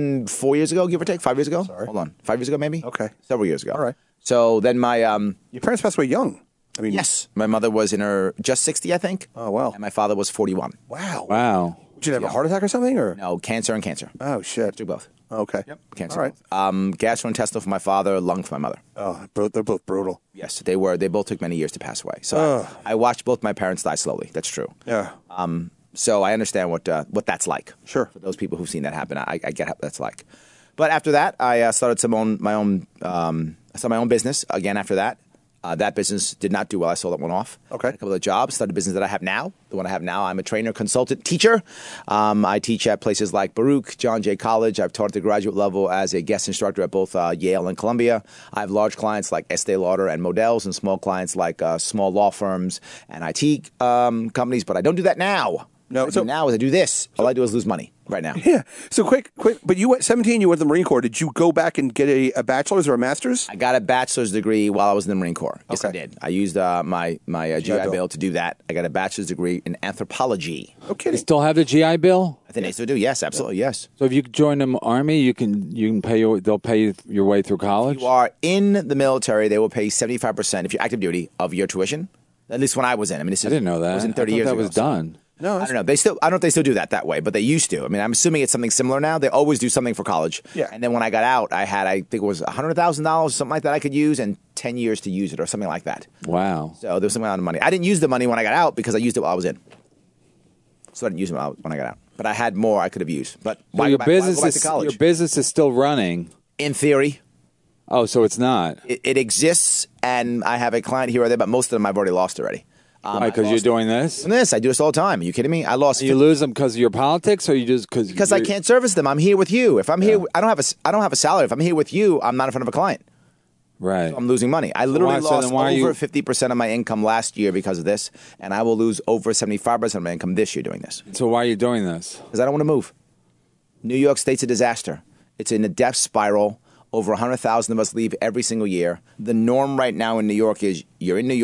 4 years ago, give or take. 5 years ago? Sorry. Hold on. 5 years ago, maybe? Okay. Several years ago. All right. So then my Your parents passed away young. I mean, yes, my mother was in her just 60, I think. Oh, wow. And my father was 41. Wow. Wow. Did you have a heart attack or something? Or No, cancer and cancer. oh shit. Do both. Okay. Cancer. All right. Gastrointestinal for my father, lung for my mother. Oh, they're both brutal. Yes, they were. They both took many years to pass away. So I watched both my parents die slowly. That's true. Yeah. So I understand what that's like. Sure. For those people who've seen that happen, I get how that's like. But after that, I started my own business again. After that, that business did not do well. I sold that one off. Okay. A couple of jobs. Started the business that I have now. The one I have now. I'm a trainer, consultant, teacher. I teach at places like Baruch, John Jay College. I've taught at the graduate level as a guest instructor at both Yale and Columbia. I have large clients like Estee Lauder and Models, and small clients like small law firms and IT companies. But I don't do that now. No, What I so- do now is I do this. All I do is lose money right now. Yeah. So quick. But you went 17. You went to the Marine Corps. Did you go back and get a bachelor's or a master's? I got a bachelor's degree while I was in the Marine Corps. Yes, I Okay. did. I used my GI Bill. Bill to do that. I got a bachelor's degree in anthropology. No You kidding. still have the GI Bill? I think they still do. Yes, absolutely. Yes. So if you join the army, you can pay they'll pay your way through college. You are in the military, they will pay 75% if you're active duty of your tuition. At least when I was in. I mean, this is I didn't know that. It was in 30 I thought years that ago. was done. No. I don't know. I don't know if they still do that way, but they used to. I mean, I'm assuming it's something similar now. They always do something for college. Yeah. And then when I got out, I think it was $100,000 or something like that I could use, and 10 years to use it or something like that. Wow. So there was some amount of money. I didn't use the money when I got out because I used it while I was in. So I didn't use it when I got out. But I had more I could have used. But So why your go back, why go business back to college? your business is still running. In theory, Oh, so it's not. it exists, and I have a client here or there, but most of them I've already lost already. Why? Because you're doing this. And this, I do this all the time. Are you kidding me? I lost You lose them because of your politics, or you just because I can't service them. I'm here with you. If I'm here, I don't have a salary. If I'm here with you, I'm not in front of a client. Right. So I'm losing money. I literally so then lost why are you- over 50% of my income last year because of this, and I will lose over 75% of my income this year doing this So why are you doing this? because I don't want to move. New York State's a disaster. It's in a death spiral. Over 100,000 of us leave every single year. The norm right now in New York is you're in New York,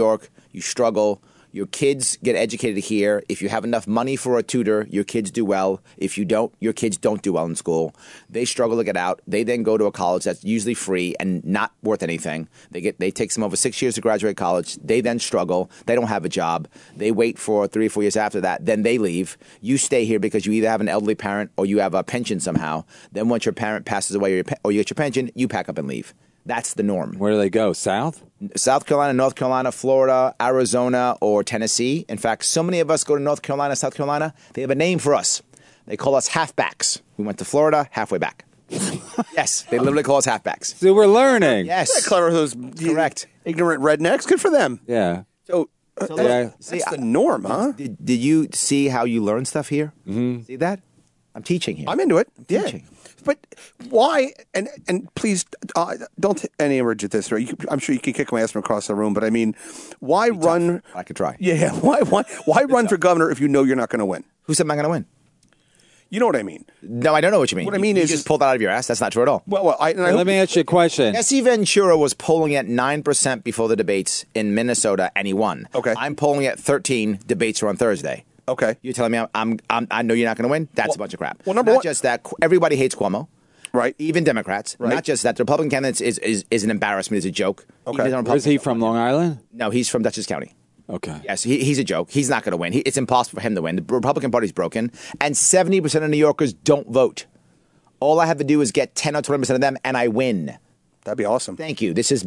you struggle. Your kids get educated here. If you have enough money for a tutor, your kids do well. If you don't, your kids don't do well in school. They struggle to get out. They then go to a college that's usually free and not worth anything. They take them over 6 years to graduate college. They then struggle. They don't have a job. They wait for 3 or 4 years after that. Then they leave. You stay here because you either have an elderly parent or you have a pension somehow. Then once your parent passes away or you get your pension, you pack up and leave. That's the norm. Where do they go? South? South Carolina, North Carolina, Florida, Arizona, or Tennessee. In fact, so many of us go to North Carolina, South Carolina, they have a name for us. They call us halfbacks. We went to Florida, halfway back. Yes, they literally call us halfbacks. So we're learning. Yes. They're clever, those Correct. ignorant rednecks. Good for them. Yeah. So, Yeah. that's the norm, huh? Did you see how you learn stuff here? Mm-hmm. See that? I'm teaching here. I'm into it. Yeah. teaching. But why? And please don't any emerge at this. Right? I'm sure you can kick my ass from across the room. But I mean, why run? I could try. Yeah. Why run for governor if you know you're not going to win? Who said I'm not going to win? You know what I mean? No, I don't know what you mean. What I mean you is just pulled that out of your ass. That's not true at all. Well, I Let me ask you a question. Jesse Ventura was polling at 9% before the debates in Minnesota, and he won. Okay. I'm polling at 13. Debates are on Thursday. Okay. You're telling me I know you're not going to win? That's a bunch of crap. Well, number not one- just that, everybody hates Cuomo. Right. Even Democrats. Right. Not just that. The Republican candidates is an embarrassment, is a joke. Okay. Even the Where's he Republicans from, don't Long want Island? him. No, he's from Dutchess County. Okay. Yes, he's a joke. He's not going to win. It's impossible for him to win. The Republican Party's broken, and 70% of New Yorkers don't vote. All I have to do is get 10 or 20% of them, and I win. That'd be awesome. Thank you. This is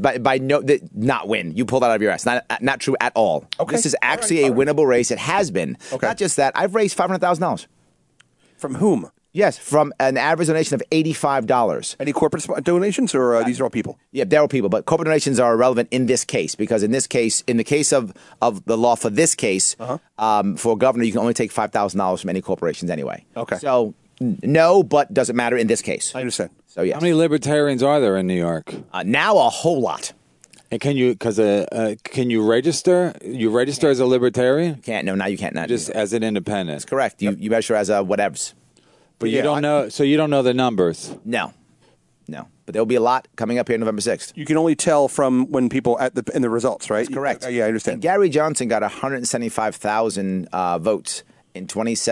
not win. You pulled that out of your ass. Not true at all. Okay. This is actually a winnable race. It has been. Okay. Not just that. I've raised $500,000. From whom? Yes, from an average donation of $85. Any corporate donations, or these are all people? Yeah, they're all people, but corporate donations are irrelevant in this case because in the case of the law for this case, for a governor, you can only take $5,000 from any corporations anyway. Okay. So no, but doesn't matter in this case. I understand. So yes. How many libertarians are there in New York? Now a whole lot. And can you register? You register as a libertarian? Can't. No, now you can't. Not Just as an independent. That's correct. You register as a whatevs. But you don't know. So you don't know the numbers. No. But there'll be a lot coming up here November 6th. You can only tell from when people in the results, right? That's correct. Yeah, I understand. And Gary Johnson got 175,000 votes in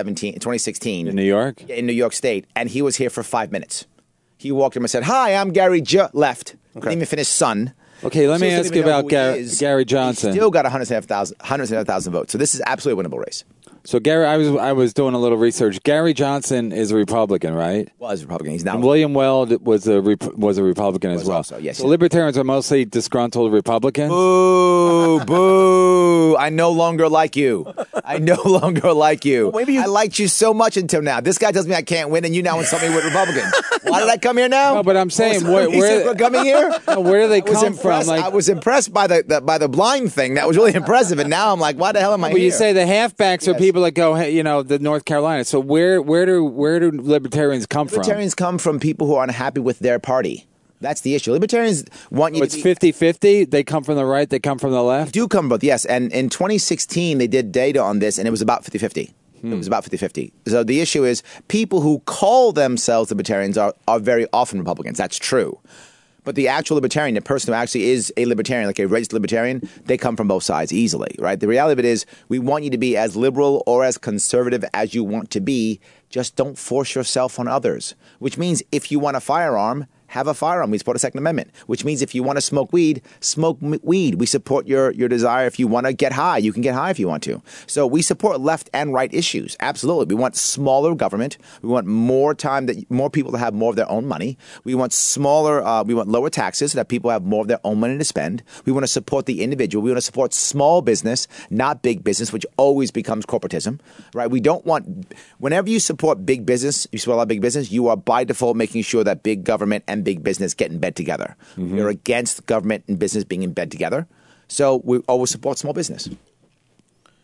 2016 In New York? in New York State, and he was here for 5 minutes. He walked in and said, "Hi, I'm Gary J." Left. Didn't even finish son. Okay, let me Still ask didn't you even know about who he is. Gary Johnson. He still got 175,000 votes. So this is absolutely a winnable race. So Gary, I was doing a little research. Gary Johnson is a Republican, right? Was Republican. He's now. And William Weld was a Republican as Was well. also, yes, So yes. libertarians are mostly disgruntled Republicans. Boo, boo. I no longer like you. I no longer like you. Well, maybe you- I liked you so much until now. This guy tells me I can't win, and you now insult me with Republicans. Why did I come here now? No, but I'm saying, He where- said we're coming here? Where do they I was come from? impressed. Like, I was impressed by the blind thing. That was really impressive. And now I'm like, why the hell am I well, here? you say the halfbacks are Yes. people that go, hey, the North Carolina. So where do libertarians come Libertarians come from people who are unhappy with their party. That's the issue. Libertarians want you from? It's to be... 50-50? They come from the right, they come from the left? do come both, yes. And in 2016, they did data on this, and it was about 50-50. It was about 50-50. So the issue is people who call themselves libertarians are very often Republicans. That's true. But the actual libertarian, the person who actually is a libertarian, like a registered libertarian, they come from both sides easily, right? The reality of it is we want you to be as liberal or as conservative as you want to be. Just don't force yourself on others, which means if you want a firearm, have a firearm. We support the Second Amendment, which means if you want to smoke weed, smoke weed. We support your desire. If you want to get high, you can get high if you want to. So we support left and right issues. Absolutely. We want smaller government. We want more time, that more people to have more of their own money. We want we want lower taxes so that people have more of their own money to spend. We want to support the individual. We want to support small business, not big business, which always becomes corporatism, right? We don't want, whenever you support big business, you support a lot of big business, you are by default making sure that big government and big business get in bed together. We're against government and business being in bed together. So we always support small business.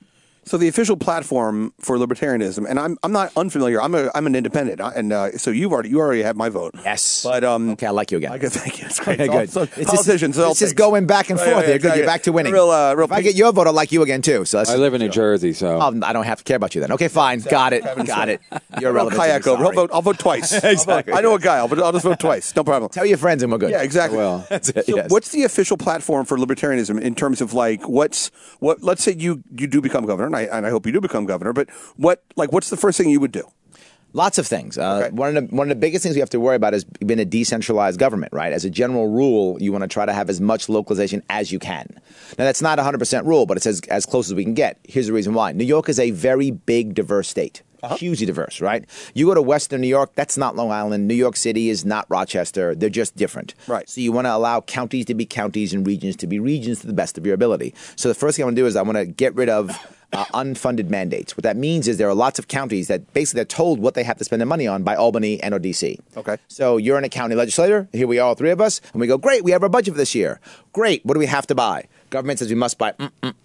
So the official platform for libertarianism, and I'm not unfamiliar. I'm an independent, and so you already have my vote. Yes. But okay, I like you again. Okay, thank you. It's great. Okay, good. So It's politicians. This is going back and forth here. Good. You're back to winning. Real if I get your vote, I'll like you again too. So I live in New Jersey, so I don't have to care about you then. Okay, fine. Got it. You're I'll relevant. kayak over. I'll vote twice. Exactly. I know a guy. I'll just vote twice. No problem. Tell your friends and we're good. Yeah, exactly. Well, That's it. So Yes. what's the official platform for libertarianism in terms of like what? Let's say you do become governor, and I hope you do become governor. But what's the first thing you would do? Lots of things. Okay. One of the biggest things we have to worry about is being a decentralized government, right? As a general rule, you want to try to have as much localization as you can. Now, that's not 100% rule, but it's as close as we can get. Here's the reason why. New York is a very big, diverse state. Hugely diverse, right? You go to Western New York, that's not Long Island. New York City is not Rochester. They're just different. Right. So you want to allow counties to be counties and regions to be regions to the best of your ability. So the first thing I want to do is I want to get rid of unfunded mandates. What that means is there are lots of counties that basically are told what they have to spend their money on by Albany and or DC. Okay. So you're in a county legislator. Here we are, all three of us, and we go, great, we have our budget for this year. Great, what do we have to buy? Government says we must buy.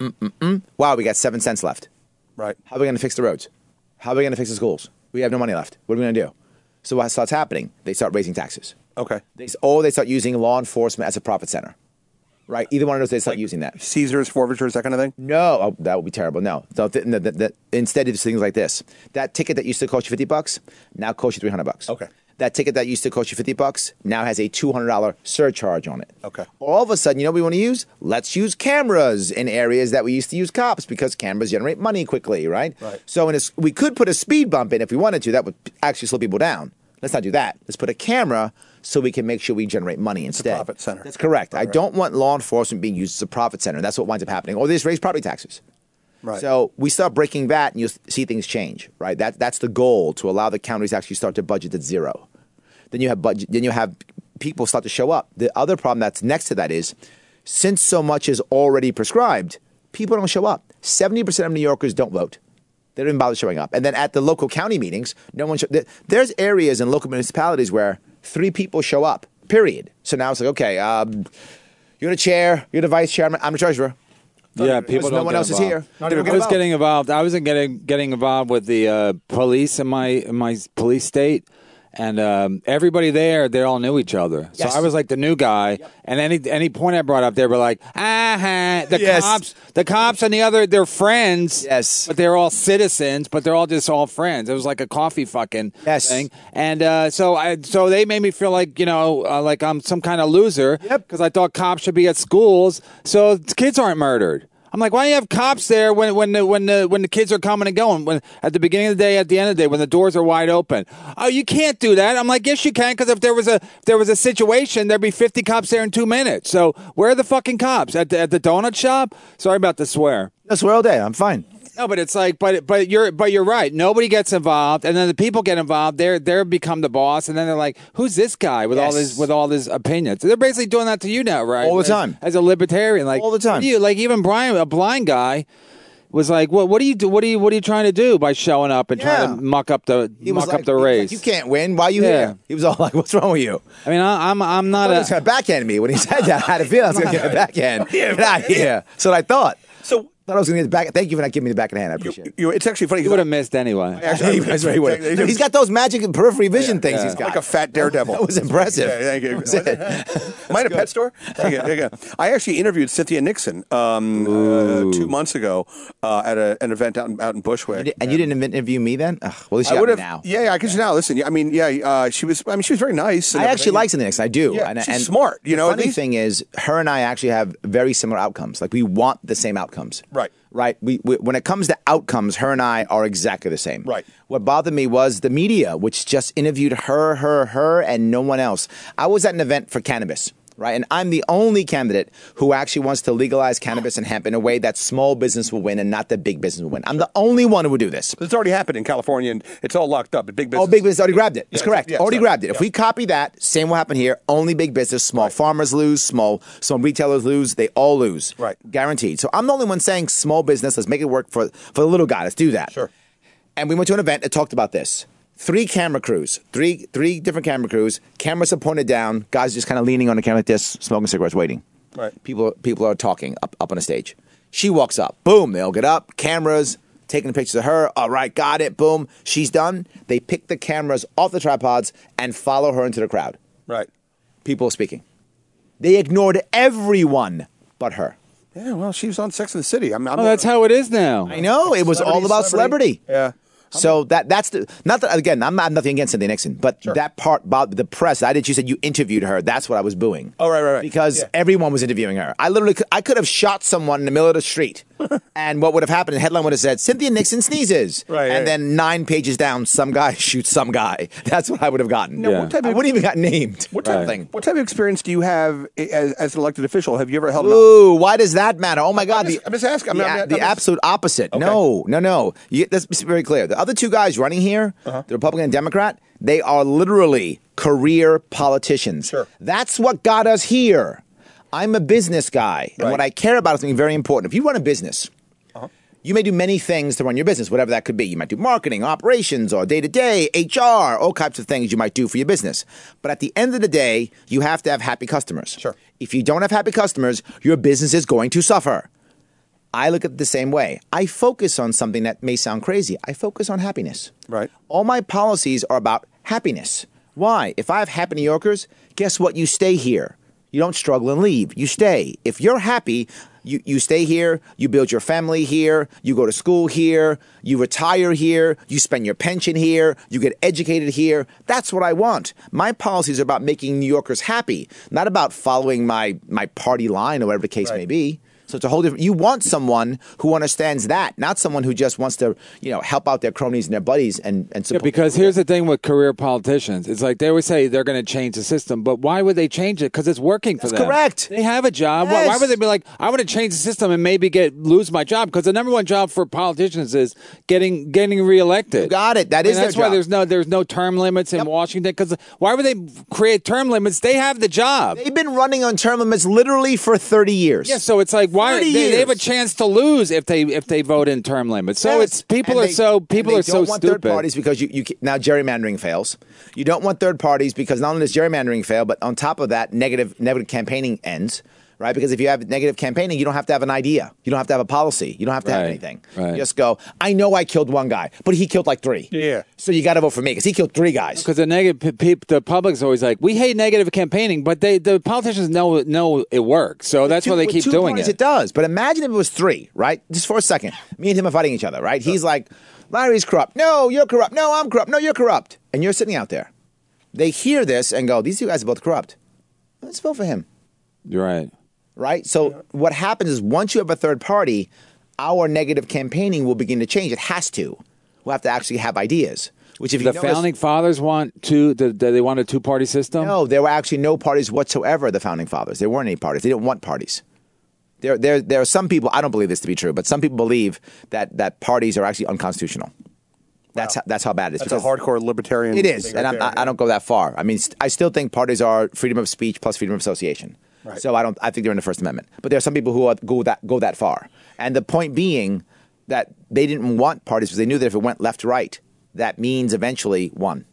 Wow, we got 7 cents left. Right. How are we going to fix the roads? How are we going to fix the schools? We have no money left. What are we going to do? So what starts happening? They start raising taxes. Okay. They start using law enforcement as a profit center. Right? Either one of those, they start using that. Caesars, forfeitures, that kind of thing? No, that would be terrible. No. So instead, it's things like this. That ticket that used to cost you $50 now costs you $300. Okay. That ticket that used to cost you $50 now has a $200 surcharge on it. Okay. All of a sudden, you know what we want to use? Let's use cameras in areas that we used to use cops because cameras generate money quickly, right? Right. So we could put a speed bump in if we wanted to. That would actually slow people down. Let's not do that. Let's put a camera so we can make sure we generate money instead. profit center. That's correct. Right. I don't want law enforcement being used as a profit center. That's what winds up happening. Or they just raise property taxes. Right. So we start breaking that, and you'll see things change. Right. That's the goal, to allow the counties to actually start to budget at zero. Then you have budget. Then you have people start to show up. The other problem that's next to that is, since so much is already prescribed, people don't show up. 70% of New Yorkers don't vote. They don't even bother showing up. And then at the local county meetings, no one. There's areas in local municipalities where 3 people show up. Period. So now it's like, okay, you're the chair, you're the vice chairman, I'm the treasurer. yeah, people don't. No one get else is involved. here. I was getting involved. I was getting involved with the police in my police state. And everybody there, they all knew each other. So Yes. I was like the new guy. Yep. And any point I brought up, they were like, the cops and they're friends. Yes. But they're all citizens, but they're all just all friends. It was like a coffee fucking thing. And so they made me feel like, like I'm some kind of loser. Yep. Because I thought cops should be at schools so kids aren't murdered. I'm like, why do you have cops there when the kids are coming and going? When at the beginning of the day, at the end of the day, when the doors are wide open? Oh, you can't do that. I'm like, yes, you can, because if there was a situation, there'd be 50 cops there in 2 minutes. So where are the fucking cops at the donut shop? Sorry about the swear. I swear all day. I'm fine. No, but it's like, but you're right. Nobody gets involved, and then the people get involved. They're become the boss, and then they're like, "Who's this guy with all his opinions?" They're basically doing that to you now, right? All the time. As a libertarian, like all the time. You like even Brian, a blind guy, was like, "What do you do? What are you trying to do by showing up and trying to muck up the race? Like, you can't win. Why are you here?" He was all like, "What's wrong with you?" I mean, I'm not He was going to backhand me when he said that. I had a feeling I was going to get a backhand. Get out of here. That's what I thought. So I thought I was going to get the back. Thank you for not giving me the back of the hand. I appreciate it. it's actually funny. You would have missed anyway. He's got those magic periphery vision things. He's got like a fat daredevil. That was impressive. Yeah, thank you. That was it. Am I in a pet store? Thank you. I actually interviewed Cynthia Nixon 2 months ago at an event out in Bushwick. And you didn't interview me then? Ugh, well, at least you I got would me have. now. Yeah, I can now. Listen, she was very nice. I actually like Cynthia Nixon. I do. Yeah, and she's smart. The funny thing is, her and I actually have very similar outcomes. Like, we want the same outcomes. Right. We when it comes to outcomes, her and I are exactly the same. Right. What bothered me was the media, which just interviewed her, and no one else. I was at an event for cannabis. Right. And I'm the only candidate who actually wants to legalize cannabis and hemp in a way that small business will win and not that big business will win. I'm the only one who would do this. It's already happened in California, and it's all locked up. Big business. Oh, big business already grabbed it. That's correct. Already grabbed it. Yeah. If we copy that, same will happen here. Only big business. Small farmers lose. Some retailers lose. They all lose. Right. Guaranteed. So I'm the only one saying small business. Let's make it work for the little guy. Let's do that. Sure. And we went to an event that talked about this. 3 camera crews, three different camera crews. Cameras are pointed down. Guys just kind of leaning on the camera like this, smoking cigarettes, waiting. Right. People are talking up on a stage. She walks up. Boom. They all get up. Cameras. taking pictures of her. All right, got it. Boom. She's done. They pick the cameras off the tripods and follow her into the crowd. Right. People speaking. They ignored everyone but her. Yeah, well, she was on Sex and the City. I'm that's how it is now. I know. It was all about celebrity. Yeah. So that's the not that again. I'm not nothing against Cynthia Nixon, but that part about the press. You said you interviewed her. That's what I was booing. Oh, right. Because everyone was interviewing her. I could have shot someone in the middle of the street, and what would have happened? The headline would have said Cynthia Nixon sneezes, and then 9 pages down, some guy shoots some guy. That's what I would have gotten. Now, I wouldn't even got named. What type of experience do you have as an elected official? Have you ever held? Ooh, why does that matter? Oh my God! I'm just asking. The absolute opposite. Okay. No. Let's be very clear. The other two guys running here, the Republican and Democrat, they are literally career politicians. Sure. That's what got us here. I'm a business guy, and what I care about is something very important. If you run a business, you may do many things to run your business, whatever that could be. You might do marketing, operations, or day-to-day, HR, all types of things you might do for your business. But at the end of the day, you have to have happy customers. Sure. If you don't have happy customers, your business is going to suffer. I look at it the same way. I focus on something that may sound crazy. I focus on happiness. Right. All my policies are about happiness. Why? If I have happy New Yorkers, guess what? You stay here. You don't struggle and leave. You stay. If you're happy, you stay here, you build your family here, you go to school here, you retire here, you spend your pension here, you get educated here. That's what I want. My policies are about making New Yorkers happy, not about following my party line or whatever the case may be. So it's a whole different. You want someone who understands that, not someone who just wants to, help out their cronies and their buddies and support. Yeah, because here's the thing with career politicians: it's like they always say they're going to change the system, but why would they change it? Because it's working for them. That's correct. They have a job. Yes. Why would they be like, I want to change the system and maybe lose my job? Because the number one job for politicians is getting reelected. You got it. That's that's their why job. there's no term limits in Washington. Because why would they create term limits? They have the job. They've been running on term limits literally for 30 years. Yeah, so it's like why 30 they have a years. chance to lose if they vote in term limits. So Yes. people And are so they don't so want stupid. third parties because you now gerrymandering fails. You don't want third parties because not only does gerrymandering fail, but on top of that, negative campaigning ends. Right? Because if you have negative campaigning, you don't have to have an idea. You don't have to have a policy. You don't have to have anything. Right. You just go, I know I killed one guy, but he killed like 3. Yeah. So you got to vote for me because he killed 3 guys. Because the public's always like, we hate negative campaigning, but the politicians know it works, so that's why they keep doing it. It does, but imagine if it was 3, right? Just for a second, me and him are fighting each other, right? He's like, Larry's corrupt. No, you're corrupt. No, I'm corrupt. No, you're corrupt. And you're sitting out there. They hear this and go, these 2 guys are both corrupt. Let's vote for him. You're right. Right? So what happens is once you have a third party, our negative campaigning will begin to change. It has to. We'll have to actually have ideas. Which, if you The founding fathers want they want a 2-party system? No, there were actually no parties whatsoever, the founding fathers. There weren't any parties. They didn't want parties. There are some people, I don't believe this to be true, but some people believe that parties are actually unconstitutional. That's how bad it is. That's a hardcore libertarian. It is, thing and right there. I don't go that far. I mean, I still think parties are freedom of speech plus freedom of association. Right. So I think they're in the First Amendment. But there are some people who go that far. And the point being that they didn't want parties because they knew that if it went left to right, that means eventually one.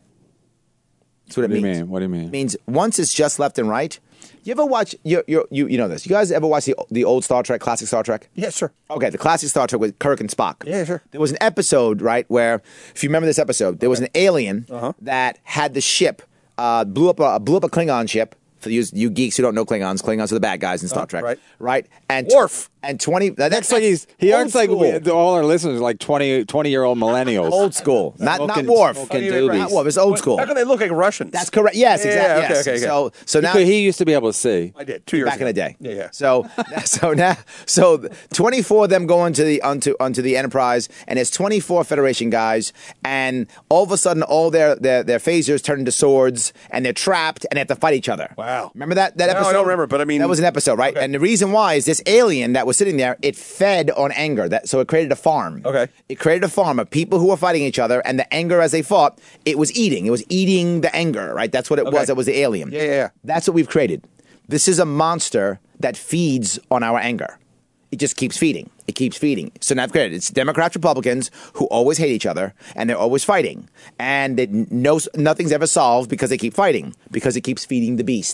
That's what it means. What do you mean? It means once it's just left and right. You ever watch you know this? You guys ever watch the old Star Trek, classic Star Trek? Yeah, sure. Okay, the classic Star Trek with Kirk and Spock. Yeah, sure. There was an episode, right, where if you remember this episode, there was an alien that had the ship blew up a Klingon ship. For you geeks who don't know Klingons are the bad guys in Star Trek, right? And Worf. And 20. That's like he old acts like school. all our listeners are like 20-year-old millennials. Old school, not Smoking- Worf. smoking Not doobies. Not Worf. It's old school. How can they look like Russians? That's correct. Yes, Yeah, exactly. okay, Yes. okay. So now He used to be able to see. I did 2 years back ago. in the day. Yeah. So 24 of them go onto the Enterprise, and it's 24 Federation guys, and all of a sudden all their phasers turn into swords, and they're trapped, and they have to fight each other. Wow. Remember that No, I episode? don't remember, but I mean- that was an episode, right? Okay. And the reason why is this alien that was sitting there, it fed on anger. So it created a farm. Okay. It created a farm of people who were fighting each other, and the anger as they fought, it was eating. It was eating the anger, right? That's what it was. That was the alien. Yeah. That's what we've created. This is a monster that feeds on our anger. It just keeps feeding. It keeps feeding. So now I've created it's Democrats, Republicans who always hate each other, and they're always fighting. And nothing's ever solved because they keep fighting, because it keeps feeding the beast.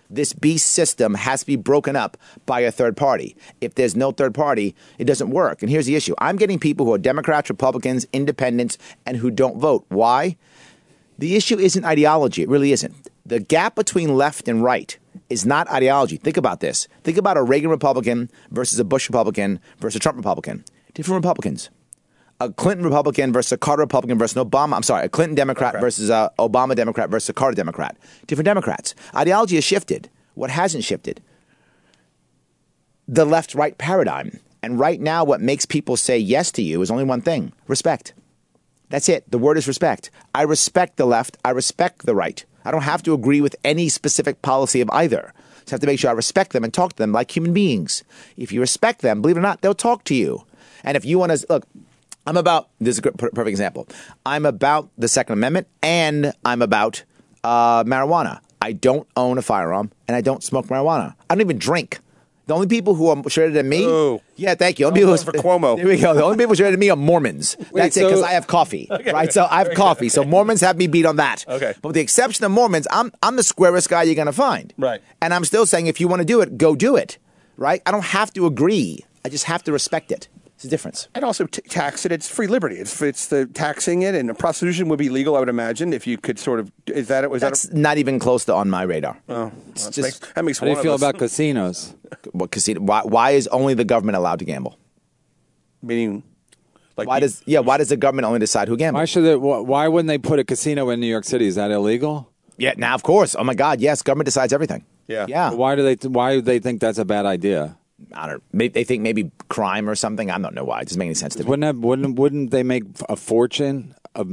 This beast system has to be broken up by a third party. If there's no third party, it doesn't work. And here's the issue. I'm getting people who are Democrats, Republicans, independents, and who don't vote. Why? The issue isn't ideology. It really isn't. The gap between left and right is not ideology. Think about this. Think about a Reagan Republican versus a Bush Republican versus a Trump Republican. Different Republicans. A Clinton Republican versus a Carter Republican versus an Obama. I'm sorry, a Clinton Democrat versus a Obama Democrat versus a Carter Democrat. Different Democrats. Ideology has shifted. What hasn't shifted? The left-right paradigm. And right now, what makes people say yes to you is only one thing: respect. That's it. The word is respect. I respect the left. I respect the right. I don't have to agree with any specific policy of either. I just have to make sure I respect them and talk to them like human beings. If you respect them, believe it or not, they'll talk to you. And if you want to look, this is a perfect example. I'm about the Second Amendment and I'm about marijuana. I don't own a firearm and I don't smoke marijuana. I don't even drink. The only people who are shorter than me, yeah, thank you. The only people for Cuomo. There we go. The only people shorter than me are Mormons. That's it, because I have coffee, right? So I have coffee. So Mormons have me beat on that. Okay. But with the exception of Mormons, I'm the squarest guy you're going to find. Right. And I'm still saying, if you want to do it, go do it. Right? I don't have to agree. I just have to respect it. It's a difference. And also tax it. It's free liberty. It's the taxing it, and prostitution would be legal, I would imagine, if you could sort of. Is that it? That's not even close to on my radar. Oh, that makes. How do you feel about casinos? What casino? Why is only the government allowed to gamble? Meaning, like why does the government only decide who gambles? Why wouldn't they put a casino in New York City? Is that illegal? Yeah, now of course. Oh my God, yes, government decides everything. Yeah. Why do they think that's a bad idea? I don't know. They think maybe crime or something. I don't know why. It doesn't make any sense to me. Wouldn't they make a fortune?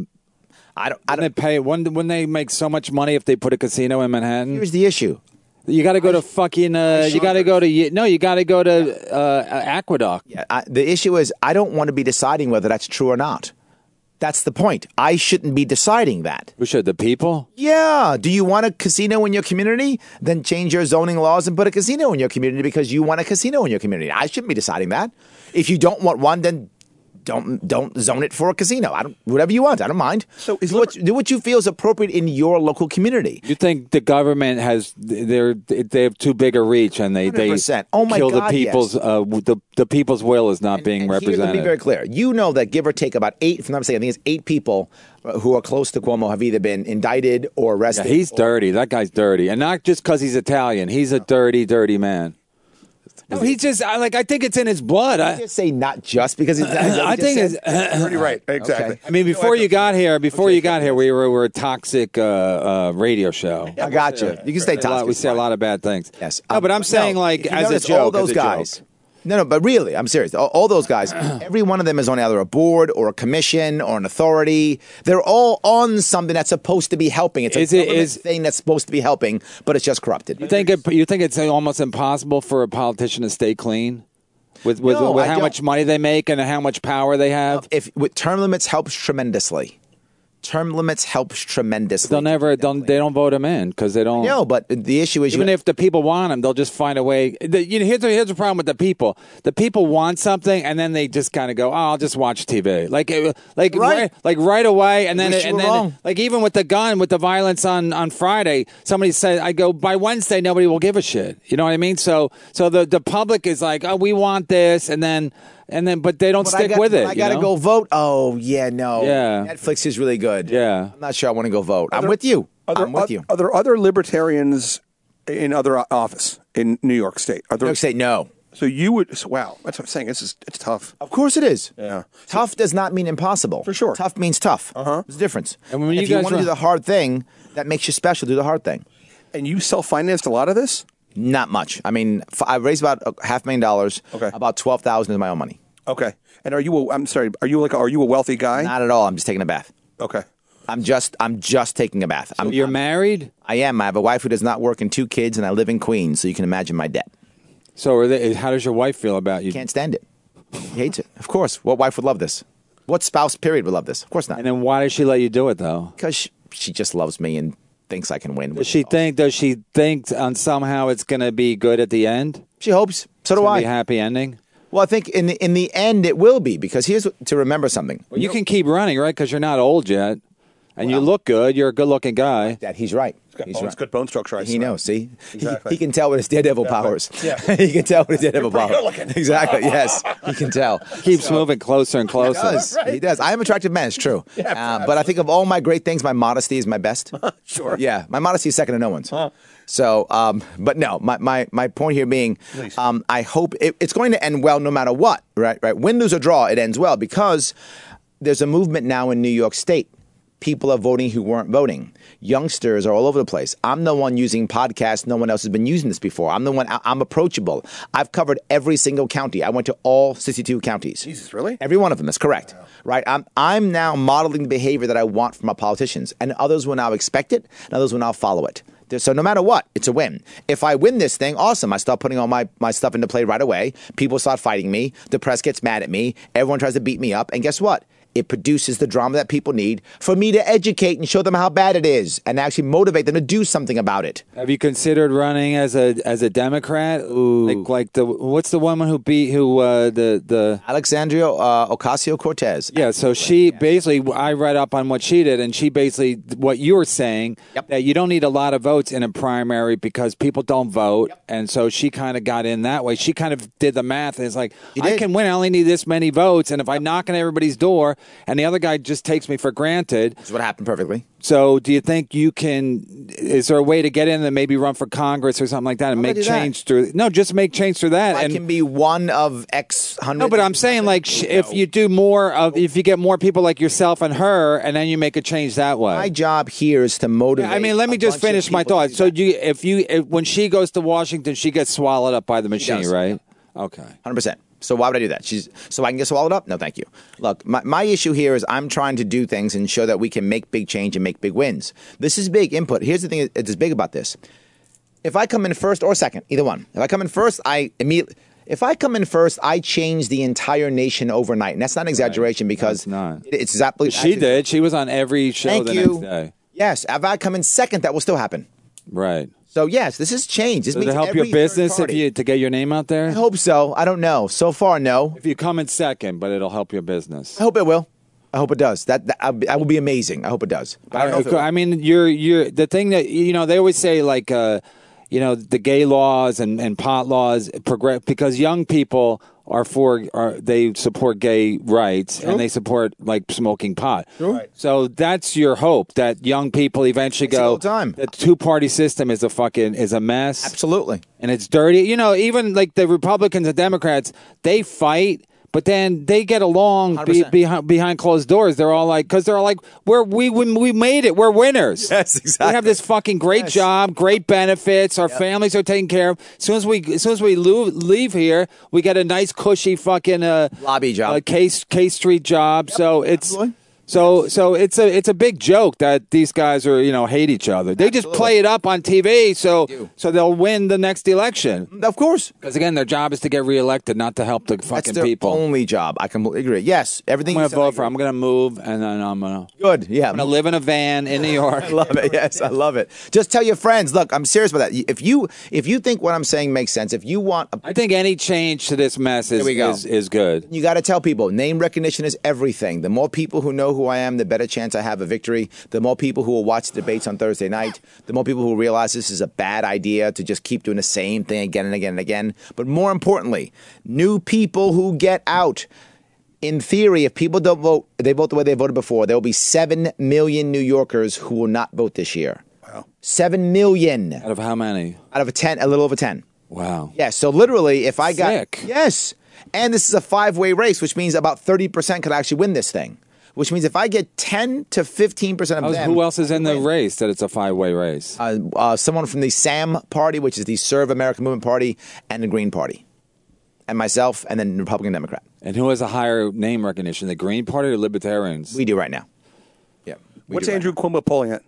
Wouldn't they make so much money if they put a casino in Manhattan? Here's the issue. You got to go to fucking. You got to go to Aqueduct. Yeah. The issue is I don't want to be deciding whether that's true or not. That's the point. I shouldn't be deciding that. Who should? The people? Yeah. Do you want a casino in your community? Then change your zoning laws and put a casino in your community because you want a casino in your community. I shouldn't be deciding that. If you don't want one, then don't zone it for a casino. Whatever you want. I don't mind. So do what you feel is appropriate in your local community. You think the government they have too big a reach and they 100%. Oh my kill God, the people's the people's will is not being represented. Let me be very clear. You know that give or take about 8, if I'm not mistaken, I think it's 8 people who are close to Cuomo have either been indicted or arrested. Yeah, he's dirty. That guy's dirty, and not just because he's Italian. He's a dirty, dirty man. No, he just I think it's in his blood. I just say not just because it's. I think it's pretty right. Exactly. Okay. I mean, before you got here, we were a toxic radio show. I got you. You can stay toxic. We say a lot of bad things. Yes. No, but I'm saying as a joke. All those guys. No, but really, I'm serious. All those guys, every one of them is on either a board or a commission or an authority. They're all on something that's supposed to be helping. It's a government thing that's supposed to be helping, but it's just corrupted. You think it's almost impossible for a politician to stay clean with how much money they make and how much power they have? With term limits helps tremendously. Term limits helps tremendously. They don't vote him in because they don't. No, but the issue is even if the people want him, they'll just find a way. Here's the problem with the people. The people want something, and then they just kind of go, "Oh, I'll just watch TV." Right away, and then even with the gun, with the violence on Friday, somebody said, "I go by Wednesday, nobody will give a shit." You know what I mean? So the public is like, "Oh, we want this," and then, but they don't stick with it. I got to go vote. Oh, yeah, no. Yeah. Netflix is really good. Yeah. I'm not sure I want to go vote. I'm with you. I'm with you. Are there other libertarians in other office in New York State? New York State, no. So you would, wow, that's what I'm saying. It's tough. Of course it is. Yeah. Tough does not mean impossible. For sure. Tough means tough. There's a difference. And when if you want to do the hard thing, that makes you special. Do the hard thing. And you self-financed a lot of this? Not much. I mean, I raised about $500,000. Okay. About $12,000 is my own money. Okay. And are you a wealthy guy? Not at all. I'm just taking a bath. Okay. I'm just taking a bath. You're married? I am. I have a wife who does not work and 2 kids, and I live in Queens, so you can imagine my debt. So how does your wife feel about you? Can't stand it. He hates it. Of course. What wife would love this? What spouse, period, would love this? Of course not. And then why does she let you do it, though? Because she just loves me and thinks I can win. Does she think on somehow it's going to be good at the end? She hopes. So do I. Be a happy ending? Well, I think in the end it will be, because here's to remember something. Well, you can keep running, right? Because you're not old yet. And you look good. You're a good-looking guy. That he's right. He's Bones, right. good bone structure. I He smell. knows. See, Exactly. he can tell with his daredevil powers. Yeah. He can tell with his daredevil You're pretty powers. good-looking. Exactly. Yes, he can tell. Keeps moving closer and He closer. does. He does. I am an attractive man. It's true. Yeah, but I think of all my great things, my modesty is my best. Sure. Yeah, my modesty is second to no one's. So, but no, my point here being, I hope it's going to end well no matter what. Right. Win, lose, or draw, it ends well because there's a movement now in New York State. People are voting who weren't voting. Youngsters are all over the place. I'm the one using podcasts. No one else has been using this before. I'm the one. I'm approachable. I've covered every single county. I went to all 62 counties. Jesus, really? Every one of them. That's correct. Wow. Right. I'm now modeling the behavior that I want from our politicians, and others will now expect it, and others will now follow it. So no matter what, it's a win. If I win this thing, awesome. I start putting all my stuff into play right away. People start fighting me. The press gets mad at me. Everyone tries to beat me up. And guess what? It produces the drama that people need for me to educate and show them how bad it is and actually motivate them to do something about it. Have you considered running as a Democrat? Ooh. Like what's the woman who beat the Alexandria Ocasio-Cortez. Yeah, so she basically, I read up on what she did, and she basically, what you were saying, that you don't need a lot of votes in a primary because people don't vote, and so she kind of got in that way. She kind of did the math, and it's like, I can win, I only need this many votes, and if I knock on everybody's door, and the other guy just takes me for granted. That's what happened perfectly. So do you think you can, is there a way to get in and maybe run for Congress or something like that and make change through, no, just make change through that. I can be one of X hundred. No, but I'm saying like if you do more of, if you get more people like yourself and her and then you make a change that way. My job here is to motivate. I mean, let me just finish my thought. So if when she goes to Washington, she gets swallowed up by the machine, right? Okay. 100%. So why would I do that? So I can get swallowed up? No, thank you. Look, my issue here is I'm trying to do things and show that we can make big change and make big wins. This is big input. Here's the thing that's big about this. If I come in first or second, either one. If I come in first, I change the entire nation overnight. And that's not an exaggeration because it's exactly. She did. She was on every show next day. Yes. If I come in second, that will still happen. Right. So, yes, this is change. This Does it help your business to get your name out there? I hope so. I don't know. So far, no. If you come in second, but it'll help your business. I hope it will. I hope it does. That will be amazing. I hope it does. I mean, you're the thing that, they always say like, the gay laws and pot laws progress because young people they support gay rights and they support like smoking pot. Right. So that's your hope that young people eventually go. The two-party system is a mess. Absolutely. And it's dirty. Even like the Republicans and Democrats, they fight. But then they get along behind closed doors. They're all like, because they're all like, we made it. We're winners. Yes, exactly. We have this fucking great job, great benefits. Our families are taken care of. As soon as we leave here, we get a nice cushy fucking lobby job, K Street job. Yep, so it's. Absolutely. So it's a big joke that these guys are hate each other. They just play it up on TV so they'll win the next election. Of course, because again, their job is to get reelected, not to help the fucking people. That's their only job. I completely agree. Yes, everything. I'm going to vote for. I'm going to move, and then I'm going to. Good. Yeah. I'm going to live in a van in New York. I love it. Yes, I love it. Just tell your friends. Look, I'm serious about that. If you think what I'm saying makes sense, if you want, I think any change to this mess is good. You got to tell people. Name recognition is everything. The more people who know who I am, the better chance I have of victory. The more people who will watch the debates on Thursday night, the more people who realize this is a bad idea to just keep doing the same thing again and again and again. But more importantly, new people who get out. In theory, if people don't vote, they vote the way they voted before, there will be 7 million New Yorkers who will not vote this year. Wow. 7 million. Out of how many? Out of a little over 10. Wow. Yeah, so literally, if I got... Sick. Yes. And this is a 5-way race, which means about 30% could actually win this thing. Which means if I get 10 to 15% of them... Who else is in the race that it's a 5-way race? Someone from the SAM party, which is the Serve America Movement Party, and the Green Party. And myself, and then Republican Democrat. And who has a higher name recognition, the Green Party or Libertarians? We do right now. Yeah. What's Andrew Cuomo polling at?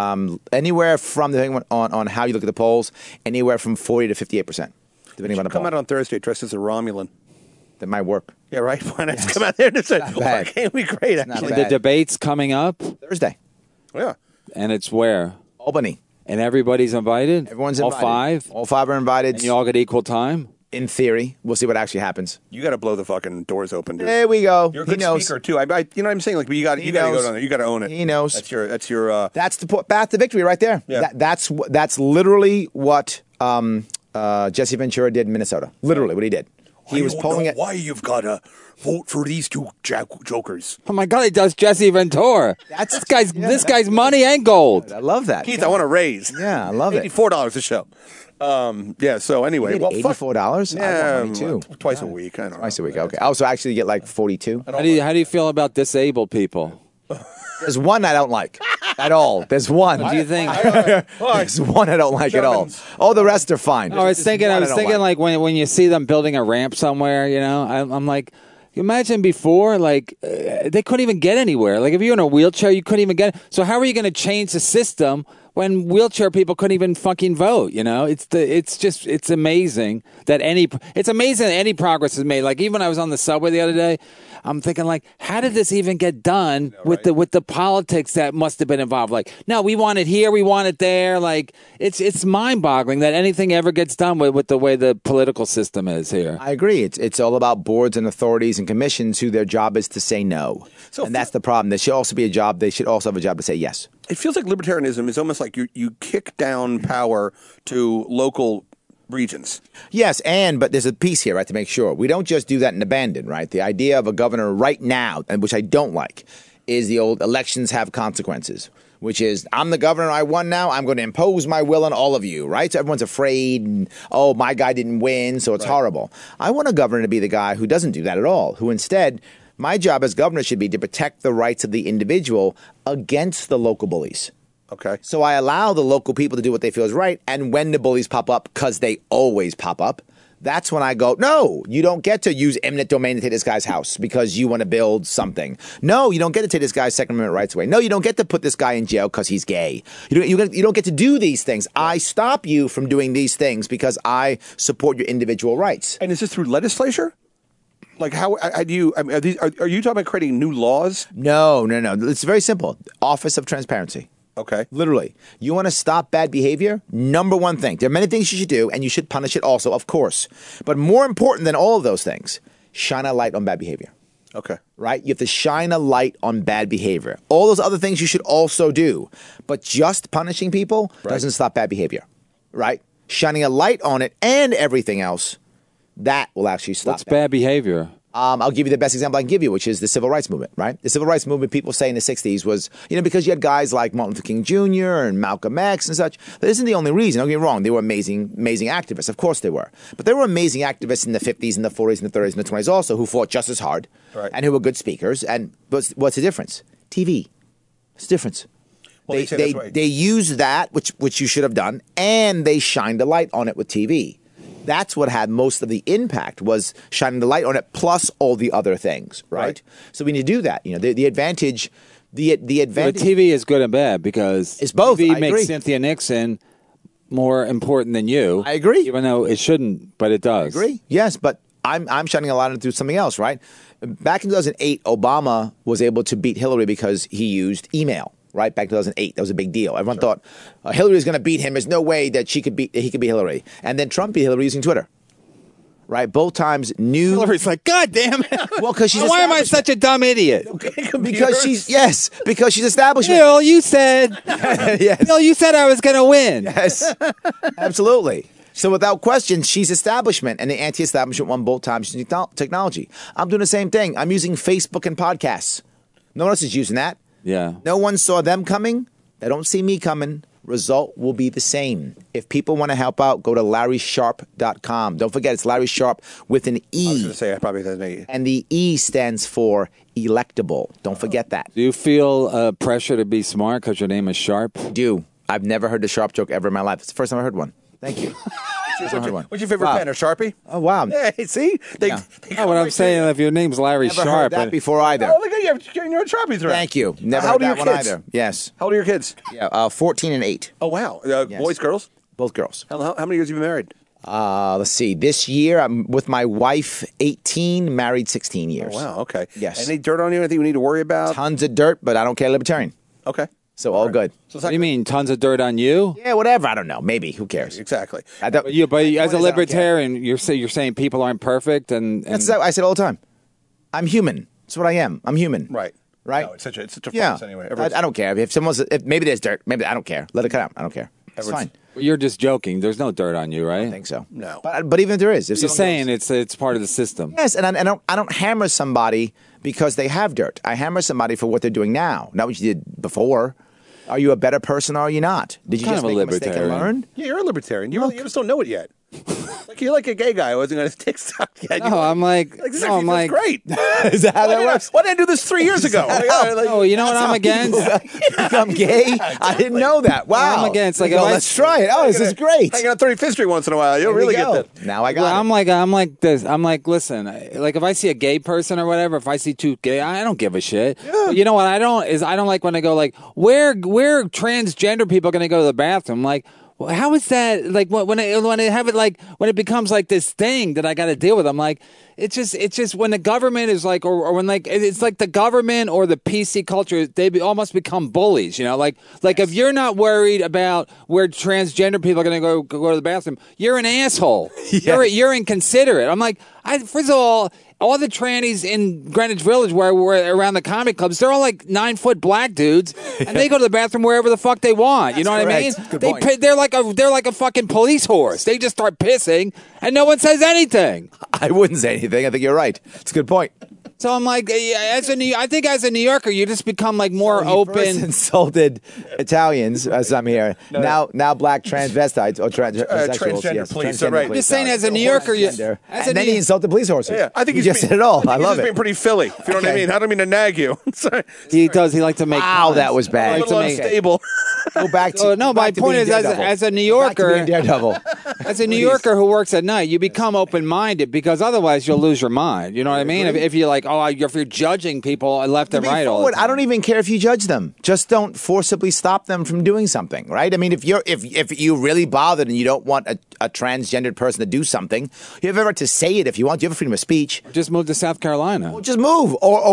Anywhere from, depending on how you look at the polls, anywhere from 40 to 58%, depending on the poll. Come out on Thursday dressed as a Romulan. That might work. Yeah, right? Why not just come out there and say, okay, we great, actually. The debate's coming up? Thursday. Yeah. And it's where? Albany. And everybody's invited? Everyone's all invited. All 5? All 5 are invited. And you all get equal time? In theory, we'll see what actually happens. You got to blow the fucking doors open, dude. There we go. You're a He good knows. speaker too. You know what I'm saying? Like, you got to go down there. You got to own it. He knows. That's your. That's the path to victory right there. Yeah. That's literally what Jesse Ventura did in Minnesota. Literally what he did. He was polling it. Why you've got to vote for these two jokers. Oh my God, he does Jesse Ventura. This guy's money and gold. I love that. Keith, I want to raise. Yeah, I love it. $84 a show. Yeah. So anyway, You paid $84? Yeah, I want money too. twice a week. I don't know. Twice a week. Okay. Oh, so actually you get like 42. How do you feel about disabled people? There's one I don't like at all. There's one. Do you think? There's one I don't like at all. All the rest are fine. I was thinking like when you see them building a ramp somewhere, you know, I'm like, imagine before, like they couldn't even get anywhere. Like if you're in a wheelchair, you couldn't even get. So how are you going to change the system when wheelchair people couldn't even fucking vote? You know, it's amazing that any progress is made. Like even when I was on the subway the other day, I'm thinking like, how did this even get done with the politics that must have been involved? Like, no, we want it here, we want it there. Like, it's mind boggling that anything ever gets done with the way the political system is here. I agree. It's all about boards and authorities and commissions who their job is to say no. And that's the problem. There should also be a job. They should also have a job to say yes. It feels like libertarianism is almost like you kick down power to local regions. Yes, but there's a piece here, right, to make sure. We don't just do that and abandon, right? The idea of a governor right now, and which I don't like, is the old elections have consequences, which is I'm the governor, I won now, I'm going to impose my will on all of you, right? So everyone's afraid, and, oh, my guy didn't win, so it's horrible. I want a governor to be the guy who doesn't do that at all, who instead, my job as governor should be to protect the rights of the individual against the local bullies. Okay. So I allow the local people to do what they feel is right. And when the bullies pop up, because they always pop up, that's when I go, no, you don't get to use eminent domain to take this guy's house because you want to build something. No, you don't get to take this guy's Second Amendment rights away. No, you don't get to put this guy in jail because he's gay. You don't get to do these things. I stop you from doing these things because I support your individual rights. And is this through legislature? Like how do you? I mean, are you talking about creating new laws? No. It's very simple. Office of Transparency. Okay. Literally. You want to stop bad behavior? Number one thing. There are many things you should do, and you should punish it also, of course. But more important than all of those things, shine a light on bad behavior. Okay. Right? You have to shine a light on bad behavior. All those other things you should also do. But just punishing people doesn't stop bad behavior. Right? Shining a light on it and everything else, that will actually stop What's bad behavior? I'll give you the best example I can give you, which is the civil rights movement, right? The civil rights movement, people say in the 60s was, because you had guys like Martin Luther King Jr. and Malcolm X and such. That isn't the only reason. Don't get me wrong. They were amazing activists. Of course they were. But there were amazing activists in the 50s and the 40s and the 30s and the 20s also who fought just as hard and who were good speakers. And what's the difference? TV. What's the difference? Well, they used that, which you should have done, and they shined a light on it with TV. That's what had most of the impact, was shining the light on it plus all the other things, right? So we need to do that. The advantage. The advantage. The TV is good and bad because it's both. TV I makes agree. Cynthia Nixon more important than you. I agree. Even though it shouldn't, but it does. I agree. Yes, but I'm shining a light on it through something else, right? Back in 2008, Obama was able to beat Hillary because he used email. Right, back in 2008, that was a big deal. Everyone thought Hillary was going to beat him. There's no way that he could beat Hillary. And then Trump beat Hillary using Twitter. Right, both times new. Hillary's like, God damn it! Well, because she's why am I such a dumb idiot? Because she's establishment. Bill, you said Yes. Bill, you said I was going to win. Yes, absolutely. So without question, she's establishment, and the anti-establishment won both times using technology. I'm doing the same thing. I'm using Facebook and podcasts. No one else is using that. Yeah. No one saw them coming. They don't see me coming. Result will be the same. If people want to help out, go to LarrySharpe.com. Don't forget, it's Larry Sharpe with an E. I was going to say, I probably said me. And the E stands for electable. Don't forget that. Do you feel pressure to be smart because your name is Sharp? I do. I've never heard the Sharpe joke ever in my life. It's the first time I heard one. Thank you. What's your favorite pen? A Sharpie? Oh, wow. Yeah, see? They What I'm saying, if your name's Larry Never Sharp. heard that before either. Oh, look at you. You're Sharpies, right? Thank you. Never How heard old are that your one kids? either. Yes. How old are your kids? Yeah, 14 and 8. Oh, wow. Yes. Boys, girls? Both girls. How many years have you been married? Let's see. This year, I'm with my wife, 18, married 16 years. Oh, wow. Okay. Yes. Any dirt on you? Anything we need to worry about? Tons of dirt, but I don't care. Libertarian. Okay. So all good. So it's What not do you mean, tons of dirt on you? Yeah, whatever. I don't know. Maybe. Who cares? exactly. I don't, But as a point is I don't care. libertarian, you're saying people aren't perfect, and That's what I said all the time. I'm human. That's what I am. I'm human. Right. Right. No, it's such a Yeah. farce anyway. I don't care if someone's. If maybe there's dirt. Maybe I don't care. Let it cut out. I don't care. It's fine. you're just joking. There's no dirt on you, right? I think so. No. But even if there is, if You're someone saying goes- it's part of the system. yes, and I don't hammer somebody because they have dirt. I hammer somebody for what they're doing now, not what you did before. Are you a better person or are you not? Did you Kind just of a make a mistake and libertarian. learn? Yeah, you're a libertarian. You just don't know it yet. Like you're like a gay guy who wasn't on his TikTok yet. No, I'm like, this no, I'm like, great. Is that how that works? Why didn't I do this 3 years ago? oh, you know what I'm against? Become gay? I didn't know that. Wow. I'm against, like, You go, if I- let's try it. Oh, this is great. Hanging on 35th Street once in a while. You'll There we really go. get that. Now I got Well, it. I'm like this. I'm like, listen, like if I see a gay person or whatever, if I see two gay, I don't give a shit. But you know what? I don't like when I go like, where transgender people going to go to the bathroom? Like, well, how is that? Like when I have it like when it becomes like this thing that I got to deal with. I'm like, it's just when the government is like, or when like it's like the government or the PC culture, they almost become bullies. You know, like if you're not worried about where transgender people are going to go to the bathroom, you're an asshole. You're inconsiderate. I'm like, first of all the trannies in Greenwich Village where we're around the comic clubs, they're all like 9-foot black dudes, and they go to the bathroom wherever the fuck they want. You know what I mean? correct. Good point. They're like a fucking police horse. They just start pissing, and no one says anything. I wouldn't say anything. I think you're right. It's a good point. So I'm like, I think as a New Yorker, you just become like more He open. first insulted Italians as I'm here. Now black transvestites or transsexuals. transgender yes, police, transgender right. police, Just saying, sorry. as a New Yorker, you, Transgender. as And a then New- he insulted police horses. Yeah, I think he he's just said it all. I he's love just it. being pretty Philly. If you know what I Okay. mean. I don't mean to nag you. Sorry. he does. He likes to make. Wow, puns. that was bad. A Like to little make- unstable. Go back to. So, no, go my back to point being is, Daredevil. as a New Go back to Yorker, being Daredevil. as a New Yorker who works at night, you become open-minded because otherwise you'll lose your mind. You know what I mean? If you're like, if you're judging people left and To be right all the forward, time. I don't even care if you judge them. Just don't forcibly stop them from doing something, right? I mean, if you really bothered and you don't want a transgendered person to do something, you have a right to say it if you want. You have a freedom of speech. Just moved to South Carolina. Well, just move,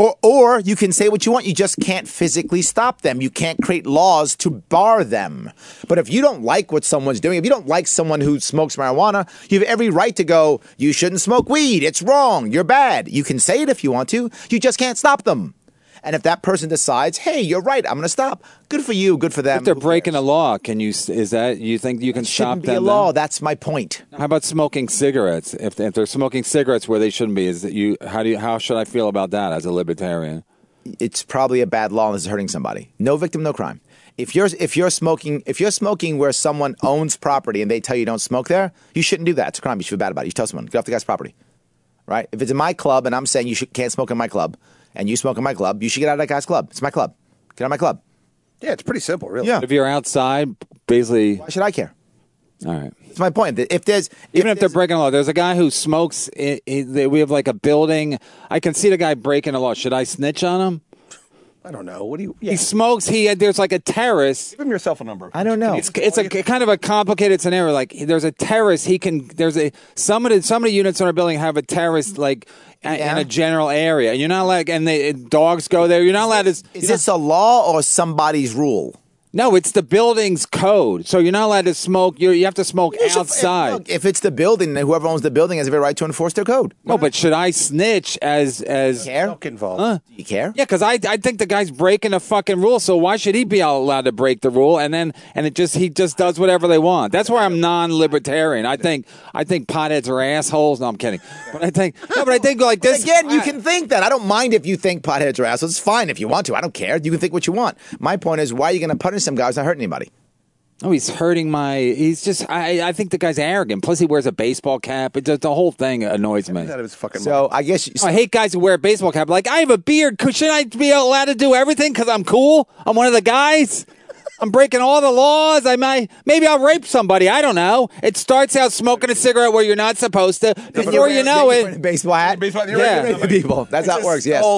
or you can say what you want. You just can't physically stop them. You can't create laws to bar them. But if you don't like what someone's doing, if you don't like someone who smokes marijuana, you have every right to go, you shouldn't smoke weed. It's wrong. You're bad. You can say it if you want to. You just can't stop them. And if that person decides, hey, you're right, I'm going to stop. Good for you. Good for them. If they're Who breaking cares? a law, you think you can It stop shouldn't be them? a law. then? That's my point. How about smoking cigarettes? If they're smoking cigarettes where they shouldn't be, how should I feel about that as a libertarian? It's probably a bad law and it's hurting somebody. No victim, no crime. If you're smoking where someone owns property and they tell you don't smoke there, you shouldn't do that. It's a crime. You should feel bad about it. You should tell someone, get off the guy's property. Right? If it's in my club and I'm saying can't smoke in my club, and you smoke in my club, you should get out of that guy's club. It's my club. Get out of my club. Yeah, it's pretty simple, really. Yeah. If you're outside, basically, Why should I care? all right. That's my point. If Even if they're breaking a law, there's a guy who smokes. We have like a building. I can see the guy breaking a law. Should I snitch on him? I don't know. What do you? He smokes. There's like a terrace. Give him your cell phone number. I don't know. It's a kind of a complicated scenario. Like there's a terrace. Some of the units in our building have a terrace like in a general area. You're not like dogs go there. You're not allowed to. Is this a law or somebody's rule? No, it's the building's code. So you're not allowed to smoke. You have to smoke outside. If it's the building, then whoever owns the building has every right to enforce their code. No, but should I snitch as? Care? Don't get involved. Do you care? Yeah, because I think the guy's breaking a fucking rule. So why should he be allowed to break the rule? And he just does whatever they want. That's why I'm non-libertarian. I think potheads are assholes. No, I'm kidding. But I think like this Again, you can think that. I don't mind if you think potheads are assholes. It's fine if you want to. I don't care. You can think what you want. My point is, why are you going to punish some guy who's not hurting anybody? Oh, he's hurting he's just, I think the guy's arrogant. Plus he wears a baseball cap. The whole thing annoys me. That was fucking. So I guess I hate guys who wear a baseball cap. Like, I have a beard. Should I be allowed to do everything because I'm cool? I'm one of the guys. I'm breaking all the laws. Maybe I'll rape somebody. I don't know. It starts out smoking a cigarette where you're not supposed to. Before you know it. baseball hat. Baseball hat, Yeah. you're right. People. That's how it works. Yes.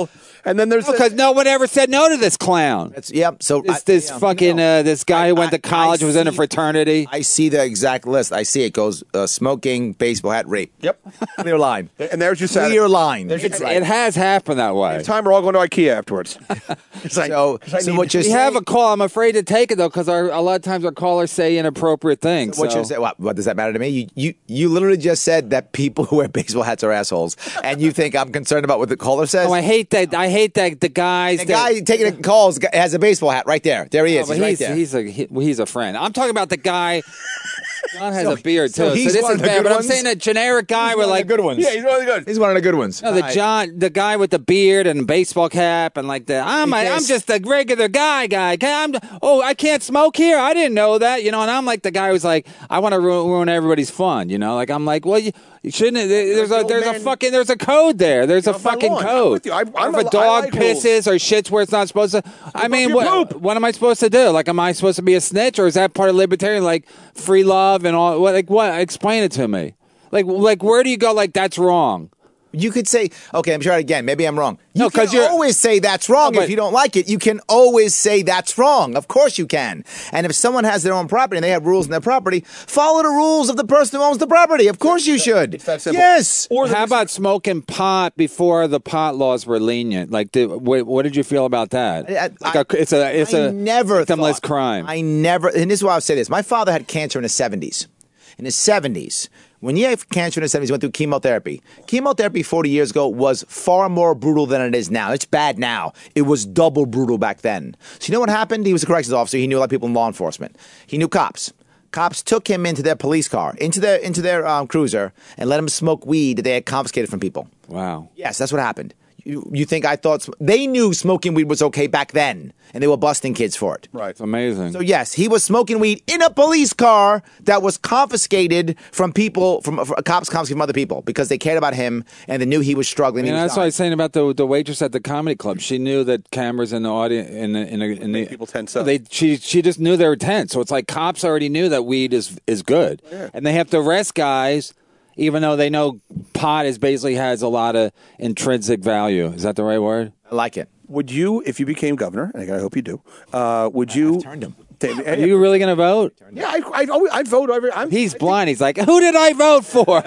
And then there's Because no one ever said no to this clown. So This guy who went to college, was in a fraternity. I see the exact list. I see it goes smoking, baseball hat, rape. Yep. Clear line. And there's your Saturday. Clear line. It has happened that way. Time we're all going to IKEA afterwards. It's like, So what you're We saying? have a call. I'm afraid to take it though, because a lot of times our callers say inappropriate things. What so. you say? What does that matter to me? You literally just said that people who wear baseball hats are assholes, and you think I'm concerned about what the caller says? Oh, I hate that. I hate that the guys. The guy taking the calls has a baseball hat right there. There he is. but He's right there. he's a friend. I'm talking about the guy. John has a beard too, so so he's this one is of the bad. good But I'm ones? saying a generic guy with like good ones. yeah, he's one of the good. He's one of the good ones. No, the guy with the beard and baseball cap and like I'm just a regular guy. I can't smoke here. I didn't know that, and I'm like the guy who's like, I want to ruin everybody's fun, like I'm like, well, you shouldn't. There's a code there. There's a fucking lawn. I'm code. with you. Or if a dog like pisses or shits where it's not supposed to. I mean, your poop. what am I supposed to do? Like, am I supposed to be a snitch, or is that part of libertarian, like free love and all? What? Explain it to me. Like, where do you go? Like, that's wrong. You could say, okay, I'm trying again. Maybe I'm wrong. You No, 'cause can you're- always say that's wrong No, but- if you don't like it. You can always say that's wrong. Of course you can. And if someone has their own property and they have rules in their property, follow the rules of the person who owns the property. Of course you should. It's that simple. Yes. Or how about smoking pot before the pot laws were lenient? Like, what did you feel about that? It's a never victimless thought- crime. I never, and this is why I'll say this. My father had cancer in his 70s. In his 70s, when you have cancer in his 70s, he went through chemotherapy. Chemotherapy 40 years ago was far more brutal than it is now. It's bad now. It was double brutal back then. So you know what happened? He was a corrections officer. He knew a lot of people in law enforcement. He knew cops. Cops took him into their police car, into their cruiser, and let him smoke weed that they had confiscated from people. Wow. Yes, that's what happened. You think I thought they knew smoking weed was okay back then, and they were busting kids for it. Right. It's amazing. So yes, he was smoking weed in a police car that was confiscated from people, from cops confiscated from other people because they cared about him and they knew he was struggling. And he was that's what I dying. was saying about the waitress at the comedy club. She knew that cameras in the audience in the people tense up. She just knew they were tense. So it's like cops already knew that weed is good, and they have to arrest guys. Even though they know pot basically has a lot of intrinsic value. Is that the right word? I like it. Would you, if you became governor, and I hope you do, would you? I've turned him. Are you really going to vote? Yeah, I'd vote. He's blind. He's like, who did I vote for?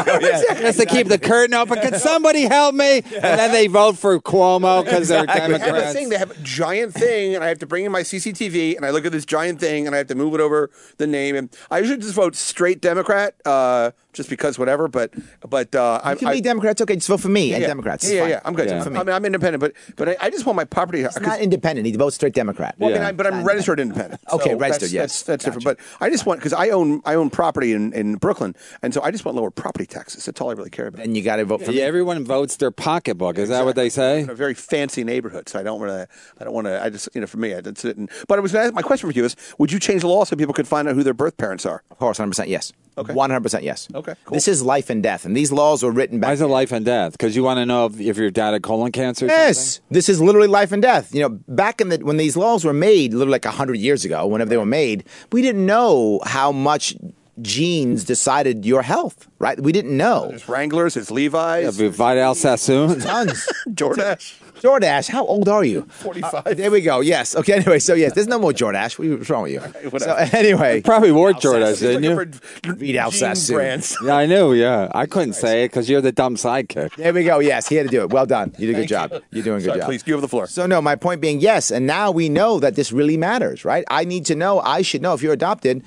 Just to keep the curtain open. Can somebody help me? And then they vote for Cuomo because they're They have Democrats. this thing. They have a giant thing, and I have to bring in my CCTV, and I look at this giant thing, and I have to move it over the name. And I usually just vote straight Democrat, just because whatever. But You can be Democrats, okay. Just vote for me and Democrats. It's fine. I'm good. Yeah. I mean, I'm independent, but I just want my property. It's not independent. He votes straight Democrat. Well, Yeah. but I'm registered independent. Okay, So registered, yes. That's different. But I just want, because I own property in Brooklyn, and so I just want lower property taxes. That's all I really care about. And you got to vote for me. Yeah, everyone votes their pocketbook. Is that what they say? In a very fancy neighborhood, so I don't want to. I just, for me, that's it. But I was gonna ask, my question for you is: would you change the law so people could find out who their birth parents are? Of course, 100% yes. Okay. 100% yes. Okay, cool. This is life and death, and these laws were written back. Why is it life and death? Because you want to know if your dad had colon cancer or Yes, this is literally life and death. Back in when these laws were made, literally like 100 years ago, whenever they were made, we didn't know how much genes decided your health, right? We didn't know. There's Wranglers, there's Levi's, something? Vidal Sassoon? Tons. Jordache. Jordache, how old are you? 45. There we go. Yes. Okay. Anyway, so yes, there's no more Jordache. What's wrong with you? So anyway, Probably wore Jordache, didn't you? Vidal Sassoon. brands. Yeah, I knew. Yeah, I couldn't say it because you're the dumb sidekick. there we go. Yes, he had to do it. Well done. You did a good job. You're doing a good Sorry, job. please, you have the floor. So no, my point being, yes, and now we know that this really matters, right? I need to know. I should know if you're adopted.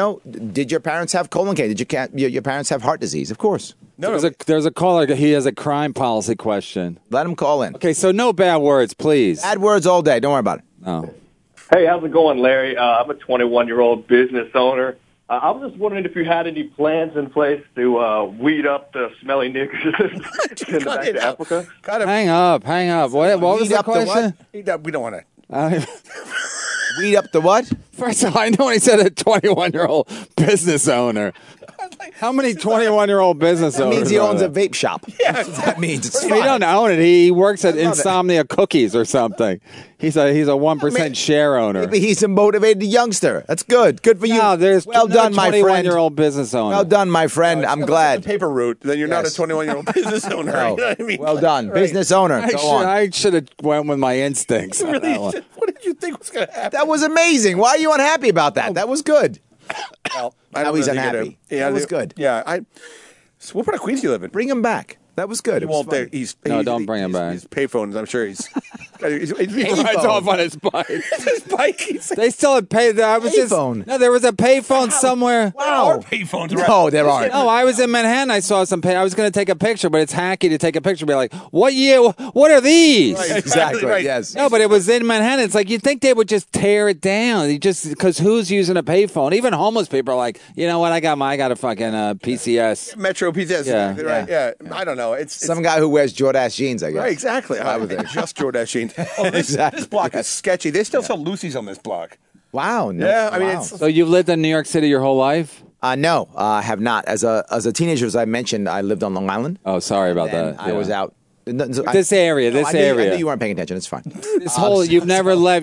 Did your parents have colon cancer? Did your parents have heart disease? Of course. There's a caller. He has a crime policy question. Let him call in. Okay, so no bad words, please. Bad words all day. Don't worry about it. No. Hey, how's it going, Larry? I'm a 21-year-old business owner. I was just wondering if you had any plans in place to weed up the smelly niggers send it back to Africa. Hang up. What was Weed the up the what? question? We don't want to. Weed up the what? First of all, I know when he said a 21-year-old business owner. How many 21-year-old business That owners? means he are owns a there? vape shop. Yeah, that's what that means. It's He fine. don't own it. He works at Insomnia Cookies or something. He's a 1% share owner. Maybe he's a motivated youngster. That's good. Good for you. No, there's well done, my friend. 21-year-old business owner. Well done, my friend. I'm The glad. paper route. Then you're not a Yes. 21-year-old business owner. No. You know what I mean? Well done, Right. business owner. Go on. I should have went with my instincts. on that one. What did you think was going to happen? That was amazing. Why are you unhappy about that? That was good. Well, I Now don't he's know if you're unhappy. gonna- That was good. Yeah. So what part of Queens do you live in? Bring him back. That was good. He It was won't. funny. Don't bring him back. His payphones. I'm sure he's. He's Rides off on his bike. his bike. He's They still had pay. I was just Payphone. no. There was a payphone somewhere. Wow. Payphones. No, there aren't. No, I was in Manhattan. I saw some pay. I was going to take a picture, but it's hacky to take a picture. And be like, what year? What are these? Right. Exactly. Right. Yes. No, but it was in Manhattan. It's like you'd think they would just tear it down. You just because who's using a payphone? Even homeless people are like, you know what? I got a fucking PCS. Metro PCS. Yeah. Exactly right. Yeah. I don't know. It's Some guy who wears Jordache jeans, I guess. right. Exactly. I was just Jordache jeans. Oh, this block is sketchy. They still sell Lucy's on this block. Wow. No, Yeah. I mean, wow. it's. So you've lived in New York City your whole life? No, I have not. As a teenager, as I mentioned, I lived on Long Island. Oh, sorry about And that. I was out. This area, No, this I knew area. you weren't paying attention. It's fine. This whole you've never left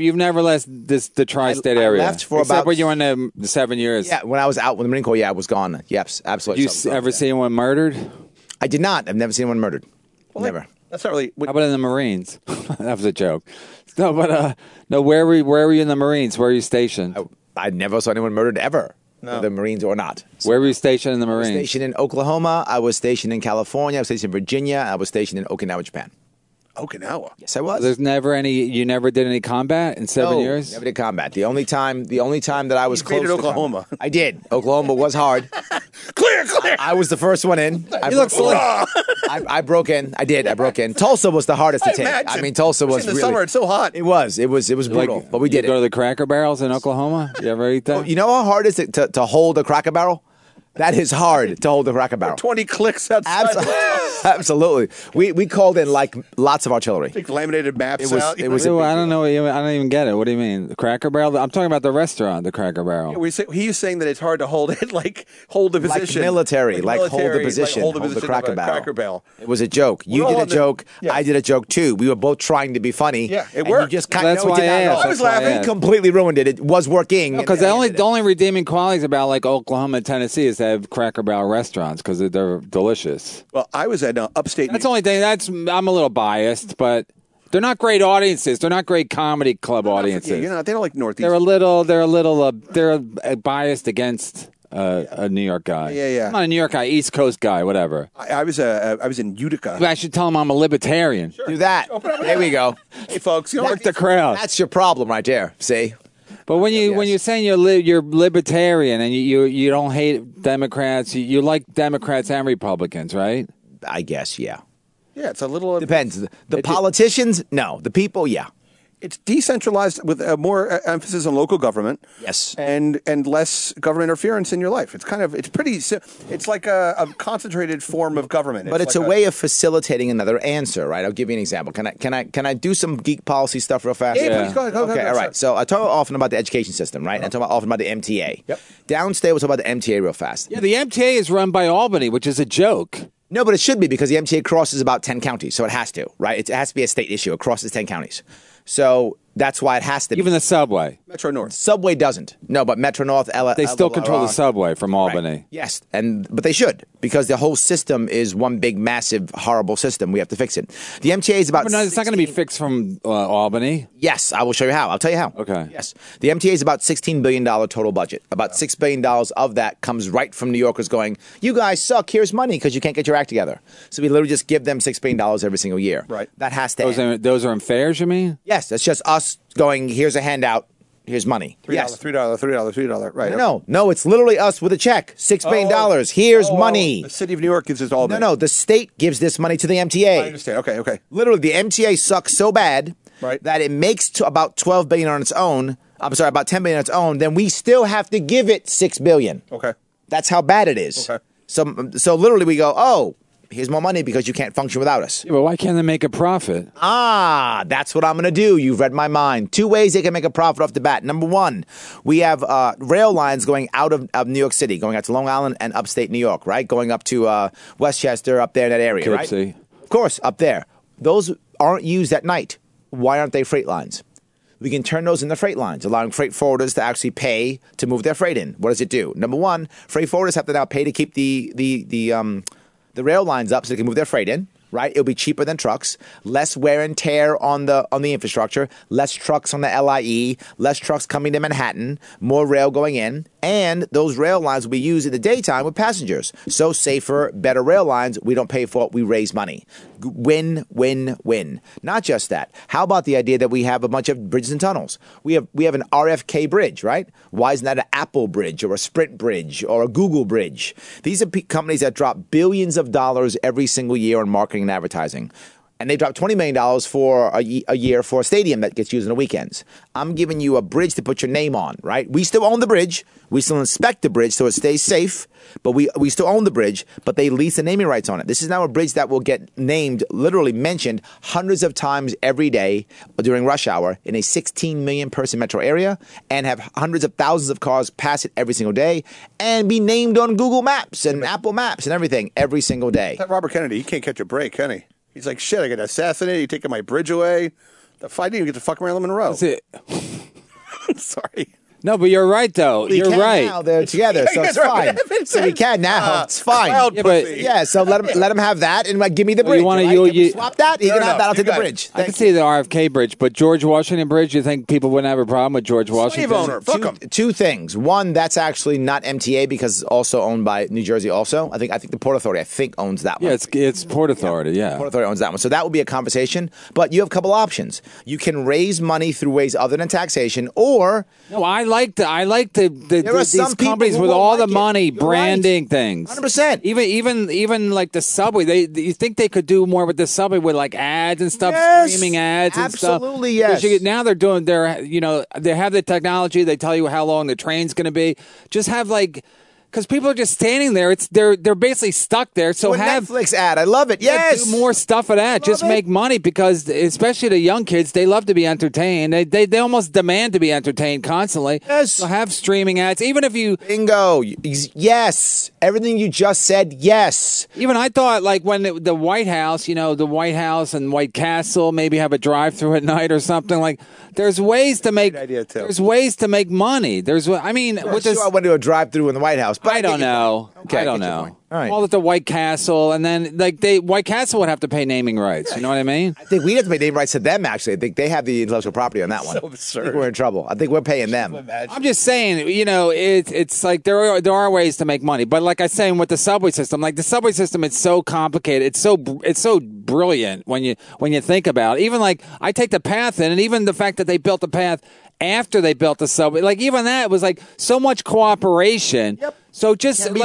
the tri-state I area. left for except about- when you were in the 7 years. Yeah, when I was out with the Marine Corps, I was gone. Yep, absolutely. Did you ever see anyone murdered? I did not. I've never seen anyone murdered. Never. That's not really. How about in the Marines? That was a joke. No, but no. Where were you in the Marines? Where were you stationed? I never saw anyone murdered ever. No. The Marines or not. Where were you stationed in the I was Marines? stationed in Oklahoma. I was stationed in California. I was stationed in Virginia. I was stationed in Okinawa, Japan. Okinawa. Yes, I was. There's never any. You never did any combat in 7 years. Never did combat. The only time that I was You close invaded to Oklahoma. combat- I did. Oklahoma was hard. Clear. I was the first one in. You look slick. I broke in. I did. I broke in. Tulsa was the hardest to take. Imagine. I mean, Tulsa was in the really. summer. It's so hot. It was brutal, but we did you go to it. the Cracker Barrels in Oklahoma. You ever eat that? You know how hard is it to hold a Cracker Barrel? That is hard to hold a Cracker Barrel. 20 clicks outside. Absolutely. We called in like lots of artillery. Big laminated maps. It was- out. it was Ew, I don't know. I don't even get it. What do you mean? The Cracker Barrel? I'm talking about the restaurant, the Cracker Barrel. He's saying that it's hard to hold it, like hold the position, Military, like hold the military, position, hold the hold the position Cracker of a Barrel. Cracker Barrel. It was a joke. You We're all did a on the- joke. yeah. I did a joke too. We were both trying to be funny. Yeah, it and worked. You just kind That's of why did I not asked. know. That's why I We asked. completely ruined it. It was working. Because the only redeeming qualities about like Oklahoma and Tennessee is they have Cracker Barrel restaurants because they're delicious. Well, I was at upstate. That's the only thing. I'm a little biased, but they're not great audiences. They're not great comedy club audiences. Yeah, they don't like Northeast. They're biased against a New York guy. Yeah. I'm not a New York guy, East Coast guy, whatever. I was in Utica. I should tell them I'm a libertarian. Do that. There we go. Hey, folks, Work the crowd. That's your problem right there. See? But when you're saying you're libertarian and you don't hate Democrats, you like Democrats and Republicans, right? I guess, yeah. Yeah, it's a little Depends. The politicians, no. The people, yeah. It's decentralized with more emphasis on local government. Yes. and less government interference in your life. It's like a concentrated form of government. But it's like a way of facilitating another answer, right? I'll give you an example. Can I do some geek policy stuff real fast? Yeah, please, go ahead. Okay, all right. So I talk often about the education system, right? I talk often about the MTA. Yep. Downstate, we'll talk about the MTA real fast. Yeah, the MTA is run by Albany, which is a joke. No, but it should be because the MTA crosses about 10 counties, so it has to, right? It has to be a state issue. It crosses 10 counties. So that's why it has to be. Even the subway. Metro North. Subway doesn't. No, but Metro North, They still control the subway from Albany. Right. Yes, but they should because the whole system is one big, massive, horrible system. We have to fix it. The MTA is about. But no, it's not going to be 16 fixed from Albany. Yes, I will show you how. I'll tell you how. Okay. Yes. The MTA is about $16 billion total budget. About $6 billion of that comes right from New Yorkers going, you guys suck, here's money because you can't get your act together. So we literally just give them $6 billion every single year. Right. That has to end. Those are in fares, you mean? Yes, that's just us going, here's a handout, here's money. $3, Yes. $3. Right. No, it's literally us with a check. $6 billion. Here's money. The city of New York gives us all. No, the state gives this money to the MTA. I understand. Okay. Literally, the MTA sucks so bad Right. that it makes to about $12 billion on its own. I'm sorry, about $10 billion on its own. Then we still have to give it $6 billion. Okay. That's how bad it is. Okay. So literally, we go, oh, Here's more money because you can't function without us. Yeah, but why can't they make a profit? That's what I'm going to do. You've read my mind. 2 ways they can make a profit off the bat. Number one, we have rail lines going out of New York City, going out to Long Island and upstate New York, right? Going up to Westchester, up there in that area, Poughkeepsie. right? Of course, up there. Those aren't used at night. Why aren't they freight lines? We can turn those into freight lines, allowing freight forwarders to actually pay to move their freight in. What does it do? Number one, freight forwarders have to now pay to keep the rail lines up so they can move their freight in. Right, it'll be cheaper than trucks. Less wear and tear on the infrastructure. Less trucks on the LIE. Less trucks coming to Manhattan. More rail going in, and those rail lines will be used in the daytime with passengers. So safer, better rail lines. We don't pay for it. We raise money. Win, win, win. Not just that. How about the idea that we have a bunch of bridges and tunnels? We have an RFK bridge, right? Why isn't that an Apple bridge or a Sprint bridge or a Google bridge? These are companies that drop billions of dollars every single year on marketing and advertising. And they drop $20 million for a year for a stadium that gets used on the weekends. I'm giving you a bridge to put your name on, right? We still own the bridge. We still inspect the bridge so it stays safe. But we still own the bridge, but they lease the naming rights on it. This is now a bridge that will get named, literally mentioned, hundreds of times every day during rush hour in a 16 million person metro area and have hundreds of thousands of cars pass it every single day and be named on Google Maps and Apple Maps and everything every single day. That Robert Kennedy, he can't catch a break, can he? He's like, shit, I got assassinated. You're taking my bridge away. The fight didn't even get to fuck Marilyn Monroe. That's it. Sorry. No, but you're right, though. We you're can right. Now they're together, so it's fine. So we can now. It's fine. Yeah, but Yeah, so let him have that and give me the bridge. you wanna- right? you- swap that. You can have that. I'll take the bridge. I can see the RFK bridge, but George Washington Bridge, you think people wouldn't have a problem with George Washington? Slave owner. Fuck him. Two things. One, that's actually not MTA because it's also owned by New Jersey. Also, I think the Port Authority owns that one. Yeah, it's Port Authority. Yeah. Port Authority owns that one. So that would be a conversation. But you have a couple options. You can raise money through ways other than taxation, or No, I like There are these some people companies who with won't all the like it. money You're branding things. 100%. Even like the subway. You think they could do more with the subway with like ads and stuff, Yes. streaming ads and stuff. Absolutely, yes. Because now they're doing they have the technology. They tell you how long the train's going to be. Just have like. Because people are just standing there. They're basically stuck there. So a have Netflix ad. I love it. yeah, Yes. do more stuff of that. Just it. make money because, especially the young kids, they love to be entertained. They almost demand to be entertained constantly. Yes. So have streaming ads. Even if you, Bingo. Yes. Everything you just said. Yes. even I thought like when the White House, the White House and White Castle, maybe have a drive-through at night or something. Like there's ways to make. idea, too. There's ways to make money. With this. I went to a drive-through in the White House. But I don't know. Okay, I don't get your know. point. All right. Call it the White Castle, and then White Castle would have to pay naming rights. You know what I mean? I think we have to pay name rights to them, actually. I think they have the intellectual property on that one. So absurd. I think we're in trouble. I think we're paying them. I'm just saying, it's like there are ways to make money, but like I was saying with the subway system, like the subway system, it's so complicated, it's so brilliant when you think about it. Even like I take the path in, and even the fact that they built the path after they built the subway, like even that was like so much cooperation. Yep. So just Can be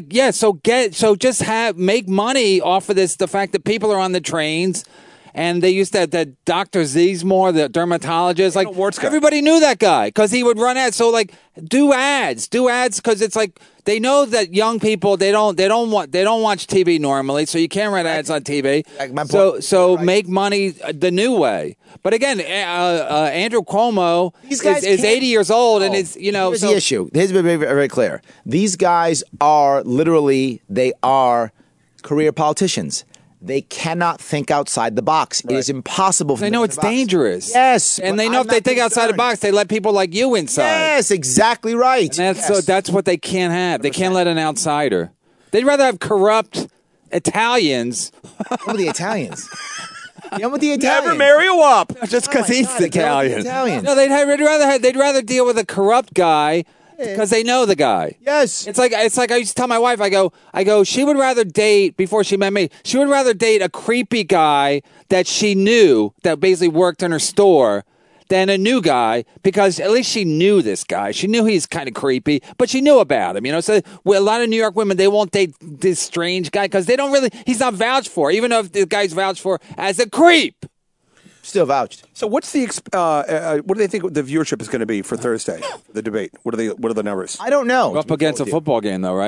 just make money off of this. The fact that people are on the trains. And they used that Dr. Zizmore, the dermatologist. Like Wartzka. everybody knew that guy because he would run ads. So like, do ads because it's like they know that young people they don't watch TV normally, so you can't run ads on TV. My point. So make money the new way. But again, Andrew Cuomo These guys is can't- 80 years old, and it's Here's the issue. Here's very, very clear. These guys are they are career politicians. They cannot think outside the box. It is impossible for They them know to it's think outside the box. dangerous. Yes, and but they know I'm if they not think outside the concerned. box, they let people like you inside. Yes, exactly right. And so that's what they can't have. They can't let an outsider. They'd rather have corrupt Italians. What the Italians? Yeah, with the Italians. Never marry a wop. Just because my he's God, get with the Italian. Italians. No, they'd rather deal with a corrupt guy because they know the guy. Yes. It's like I used to tell my wife. I go. She would rather date before she met me. She would rather date a creepy guy that she knew that basically worked in her store than a new guy because at least she knew this guy. She knew he's kind of creepy, but she knew about him. So a lot of New York women they won't date this strange guy because they don't really. He's not vouched for, even though the guy's vouched for as a creep. Still vouched. So what's the what do they think the viewership is going to be for Thursday? The debate. What are the numbers? I don't know. We're up against a football game, though, right?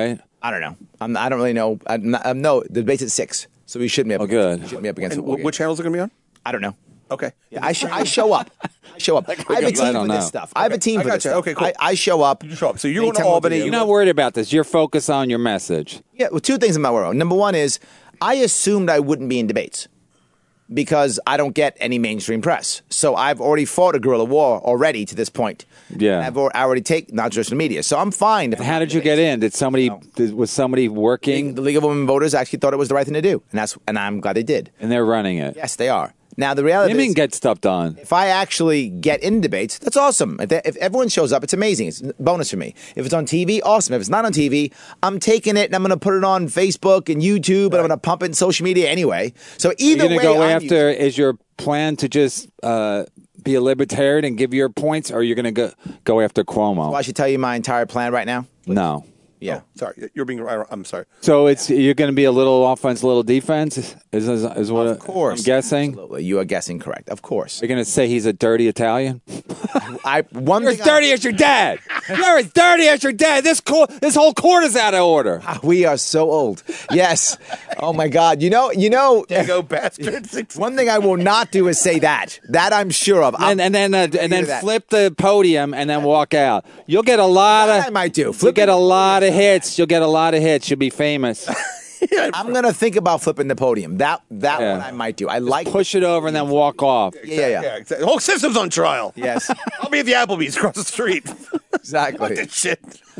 I don't know. I don't really know. No, the debate's at 6, so we shouldn't be up. Oh, good. We shouldn't be up against And football. what channel is it going to be on? I don't know. Okay. Yeah, I show up. I show up. I have a team for this stuff. I have a team for this stuff. Okay, cool. I show up. You show up. So you're They going to tell me what Albany. do. You're not worried about this. You're focused on your message. Yeah, well, 2 things in my world. Number 1 is I assumed I wouldn't be in debates because I don't get any mainstream press. So I've already fought a guerrilla war already to this point. Yeah. I've already taken not just the media. So I'm fine. How did you get in? Was somebody working? The League of Women Voters actually thought it was the right thing to do, and I'm glad they did. And they're running it. Yes, they are. Now the reality Women is, get stuff done. if I actually get in debates, that's awesome. If everyone shows up, it's amazing. It's a bonus for me. If it's on TV, awesome. If it's not on TV, I'm taking it and I'm going to put it on Facebook and YouTube, and I'm going to pump it in social media anyway. So either You're going way, to go I'm after, is your plan to just be a libertarian and give your points, or you're going to go after Cuomo? I should tell you my entire plan right now. No. Yeah. Sorry, I'm sorry. So you're going to be a little offense, a little defense, is what Of course. I'm guessing. Absolutely. You are guessing correct. Of course. You're going to say he's a dirty Italian? You're You're as dirty as your dad. You're as dirty as your dad. This whole court is out of order. We are so old. Yes. Oh my God. You know. Go bastard. One thing I will not do is say that. That I'm sure of. And then that. flip the podium and then walk out. You'll get a lot That of. I might do. You'll Flipping get a the lot of hits. You'll get a lot of hits. You'll be famous. I'm gonna think about flipping the podium. That one I might do. I like Push it over and then walk off. Yeah. Exactly. The whole system's on trial. Yes. I'll be at the Applebee's across the street. Exactly. That shit.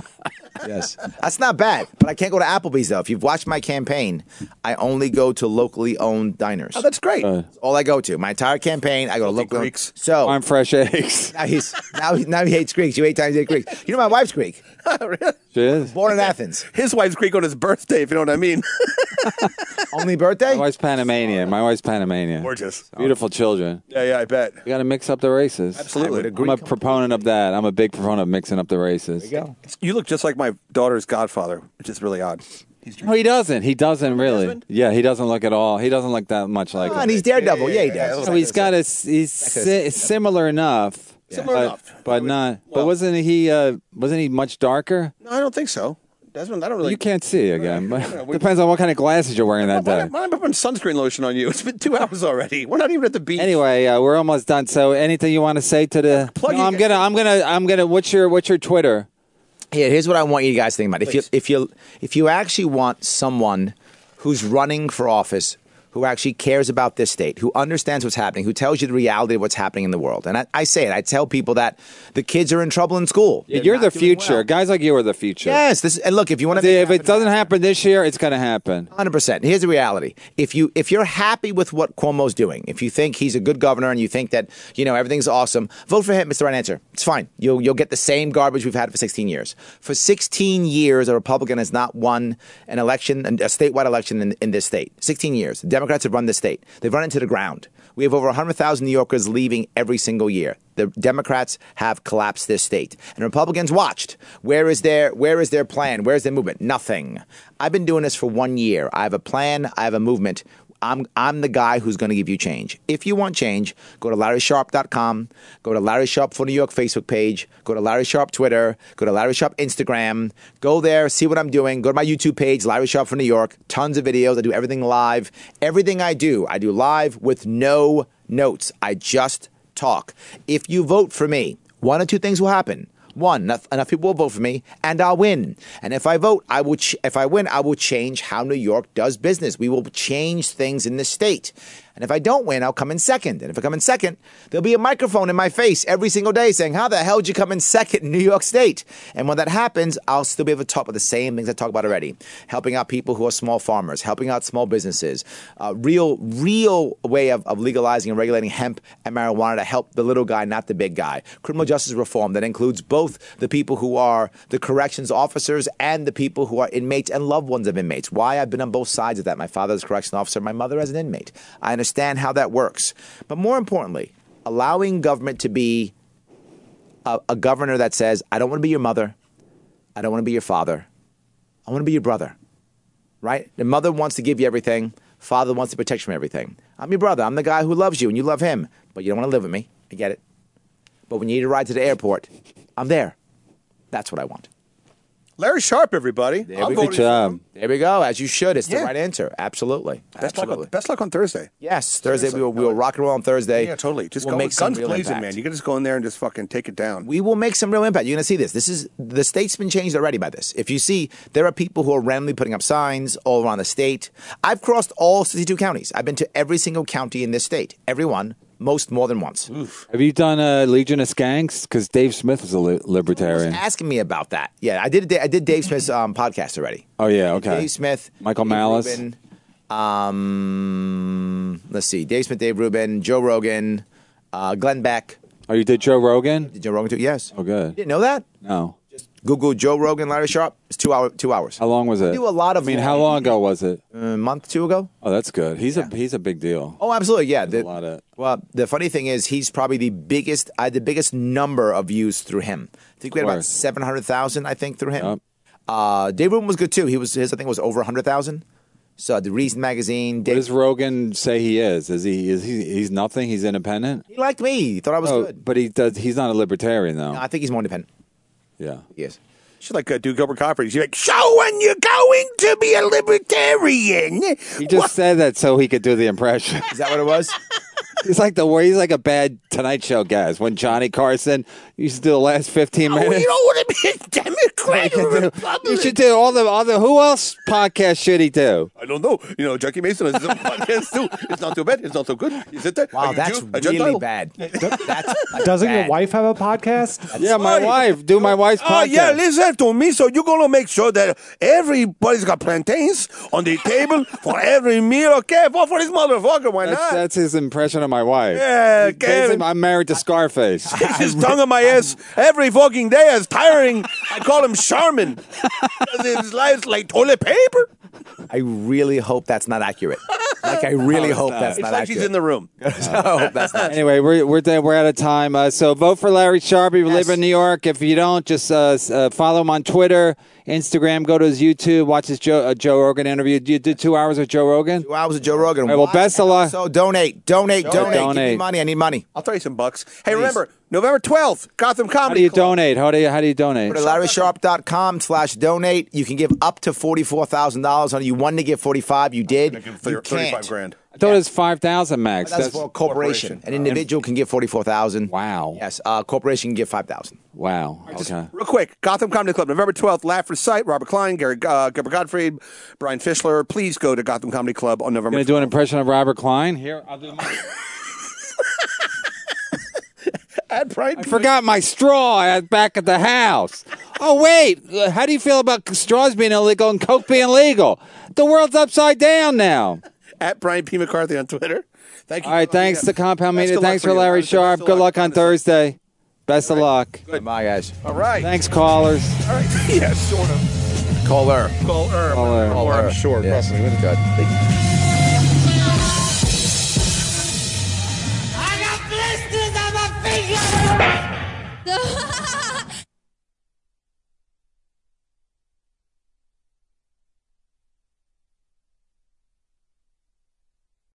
Yes. That's not bad. But I can't go to Applebee's though. If you've watched my campaign, I only go to locally owned diners. Oh, that's great. That's all I go to. My entire campaign, I go to local Greeks. So I'm fresh eggs. now he hates Greeks. You 8 times 8 Greeks. You know my wife's Greek. She is. Born in Athens. His wife's Greek on his birthday, if you know what I mean. Only birthday? My wife's Panamanian. Gorgeous. Beautiful children. Yeah, I bet. You got to mix up the races. Absolutely. I'm a proponent of that. I'm a big proponent of mixing up the races. There you go. You look just like my daughter's godfather, which is really odd. No, he doesn't. He doesn't really. Desmond? Yeah, he doesn't look at all. He doesn't look that much like him. And he's Daredevil. Yeah, he does. So he's got a. He's similar enough. Similar enough. but not. Well- But wasn't he much darker? No, I don't think so. Desmond, I don't really. You can't see again. But depends on what kind of glasses you're wearing that Why day. am I putting sunscreen lotion on you? It's been 2 hours already. We're not even at the beach. Anyway, we're almost done. So, anything you want to say to the? Plug No, it. I'm gonna. What's your Twitter? Here, here's what I want you guys to think about. If you actually want someone who's running for office, who actually cares about this state, who understands what's happening, who tells you the reality of what's happening in the world. And I say it. I tell people that the kids are in trouble in school. You're They're the not doing future. well. Guys like you are the future. Yes. And look, if you want to, If it doesn't happen this year, it's going to happen. 100%. Here's the reality. If you're happy with what Cuomo's doing, if you think he's a good governor and you think that, everything's awesome, vote for him. It's the right answer. It's fine. You'll get the same garbage we've had for 16 years. For 16 years, a Republican has not won an election, a statewide election in this state. 16 years. The Democrats have run the state. They've run into the ground. We have over 100,000 New Yorkers leaving every single year. The Democrats have collapsed this state. And Republicans watched. Where is their plan? Where's their movement? Nothing. I've been doing this for 1 year. I have a plan. I have a movement. I'm the guy who's going to give you change. If you want change, go to LarrySharp.com, go to Larry Sharp for New York Facebook page, go to Larry Sharp Twitter, go to Larry Sharp Instagram, go there, see what I'm doing, go to my YouTube page, Larry Sharp for New York, tons of videos. I do everything live. Everything I do live with no notes. I just talk. If you vote for me, one of two things will happen. One, enough people will vote for me, and I'll win. And if I vote, if I win, I will change how New York does business. We will change things in this state. And if I don't win, I'll come in second. And if I come in second, there'll be a microphone in my face every single day saying, how the hell did you come in second in New York State? And when that happens, I'll still be able to talk about the same things I talked about already. Helping out people who are small farmers, helping out small businesses, real way of legalizing and regulating hemp and marijuana to help the little guy, not the big guy. Criminal justice reform that includes both the people who are the corrections officers and the people who are inmates and loved ones of inmates. Why? I've been on both sides of that. My father is a corrections officer, my mother as an inmate. I understand how that works. But more importantly, allowing government to be a governor that says, I don't want to be your mother. I don't want to be your father. I want to be your brother. Right? The mother wants to give you everything. Father wants to protect you from everything. I'm your brother. I'm the guy who loves you and you love him. But you don't want to live with me. I get it. But when you need a ride to the airport, I'm there. That's what I want. Larry Sharp, everybody. Good job. There we go. As you should. It's the Yeah. right answer. Absolutely. Best luck on Thursday. Yes, Thursday. We will rock and roll on Thursday. Yeah, totally. Just we'll go make with some guns real blazing, impact. man. You can just go in there and just fucking take it down. We will make some real impact. You're going to see this. This is the state's been changed already by this. If you see, there are people who are randomly putting up signs all around the state. I've crossed all 62 counties. I've been to every single county in this state. Every one. Most more than once. Have you done Legion of Skanks? Because Dave Smith was a libertarian. Asking me about that. Yeah, I did Dave Smith's podcast already. Oh, yeah, okay. Dave Smith. Michael Dave Malice. Rubin, let's see. Dave Smith, Dave Rubin, Joe Rogan, Glenn Beck. Oh, you did Joe Rogan? Did Joe Rogan too? Yes. Oh, good. You didn't know that? No. Google Joe Rogan, Larry Sharp. It's 2 hours. How long was it? I do a lot of. I mean, how long ago was it? A month, 2 ago. Oh, that's good. He's a big deal. Oh, absolutely. Yeah. A lot of. Well, the funny thing is, he's probably the biggest. I had the biggest number of views through him. I think we had about 700,000. I think through him. Yep. Dave Rubin was good too. His I think was over 100,000. So the Reason magazine. What does Rogan say he is? He's nothing? He's independent? He liked me. He thought I was good. But he's not a libertarian though. No, I think he's more independent. Yeah. He is. Should like do Gilbert Gottfried. She's like, so when you're going to be a libertarian, He just said that so he could do the impression. Is that what it was? He's like a bad Tonight Show guy. When Johnny Carson used to do the last 15 minutes. you don't want to be a Democrat or a Republican. You should do all the who else podcast should he do? I don't know. Jackie Mason has his own podcast too. It's not too bad. It's not so good. Is it that? Wow, that's really bad. Doesn't your wife have a podcast? Yeah, my wife. Do my wife's podcast. Oh, yeah, listen to me. So you're going to make sure that everybody's got plantains on the table for every meal. Okay, vote for this motherfucker. Why not? That's his impression of my wife. Yeah, Kevin. I'm married to Scarface. Sticks his tongue on my ass every fucking day. It's tiring. I call him Charmin. His life's like toilet paper. I really hope that's not accurate. I really hope that's It's not like accurate. she's in the room. I hope that's not. Anyway, we're out of time. So vote for Larry Sharp if you live in New York. If you don't, just follow him on Twitter, Instagram. Go to his YouTube. Watch his Joe Rogan interview. You did 2 hours with Joe Rogan? 2 hours of Joe Rogan. All right, well, best of luck. So donate. Give me Donate. money. I need money. I'll throw you some bucks. Hey, remember, November 12th, Gotham Comedy How do you Club. donate? How do you donate? Go to LarrySharp.com/donate. You can give up to $44,000. You wanted to give 45. You did. You 35 can't. grand. I thought it was 5,000 max. That's for a corporation. An individual can give 44,000. Wow. Yes. Corporation can give 5,000. Wow. Okay. Real quick, Gotham Comedy Club, November 12th, Laugh for Sight, Robert Klein, Gilbert Gottfried, Brian Fischler. Please go to Gotham Comedy Club on November 12th. Going to do an impression of Robert Klein? Here, I'll do mine. Add Brian. I forgot my straw back at the house. Oh, wait. How do you feel about straws being illegal and Coke being legal? The world's upside down now. At Brian P. McCarthy on Twitter. Thank you. All right, thanks to Compound Best Media. of luck Thanks for for you. Larry Best Sharp. of Good luck. luck on Thursday. Best of luck. Bye, guys. All right. Thanks, callers. All right. Yeah, sort of. Caller. Caller. Caller. Or I'm sure. Yes. Trust me. Good.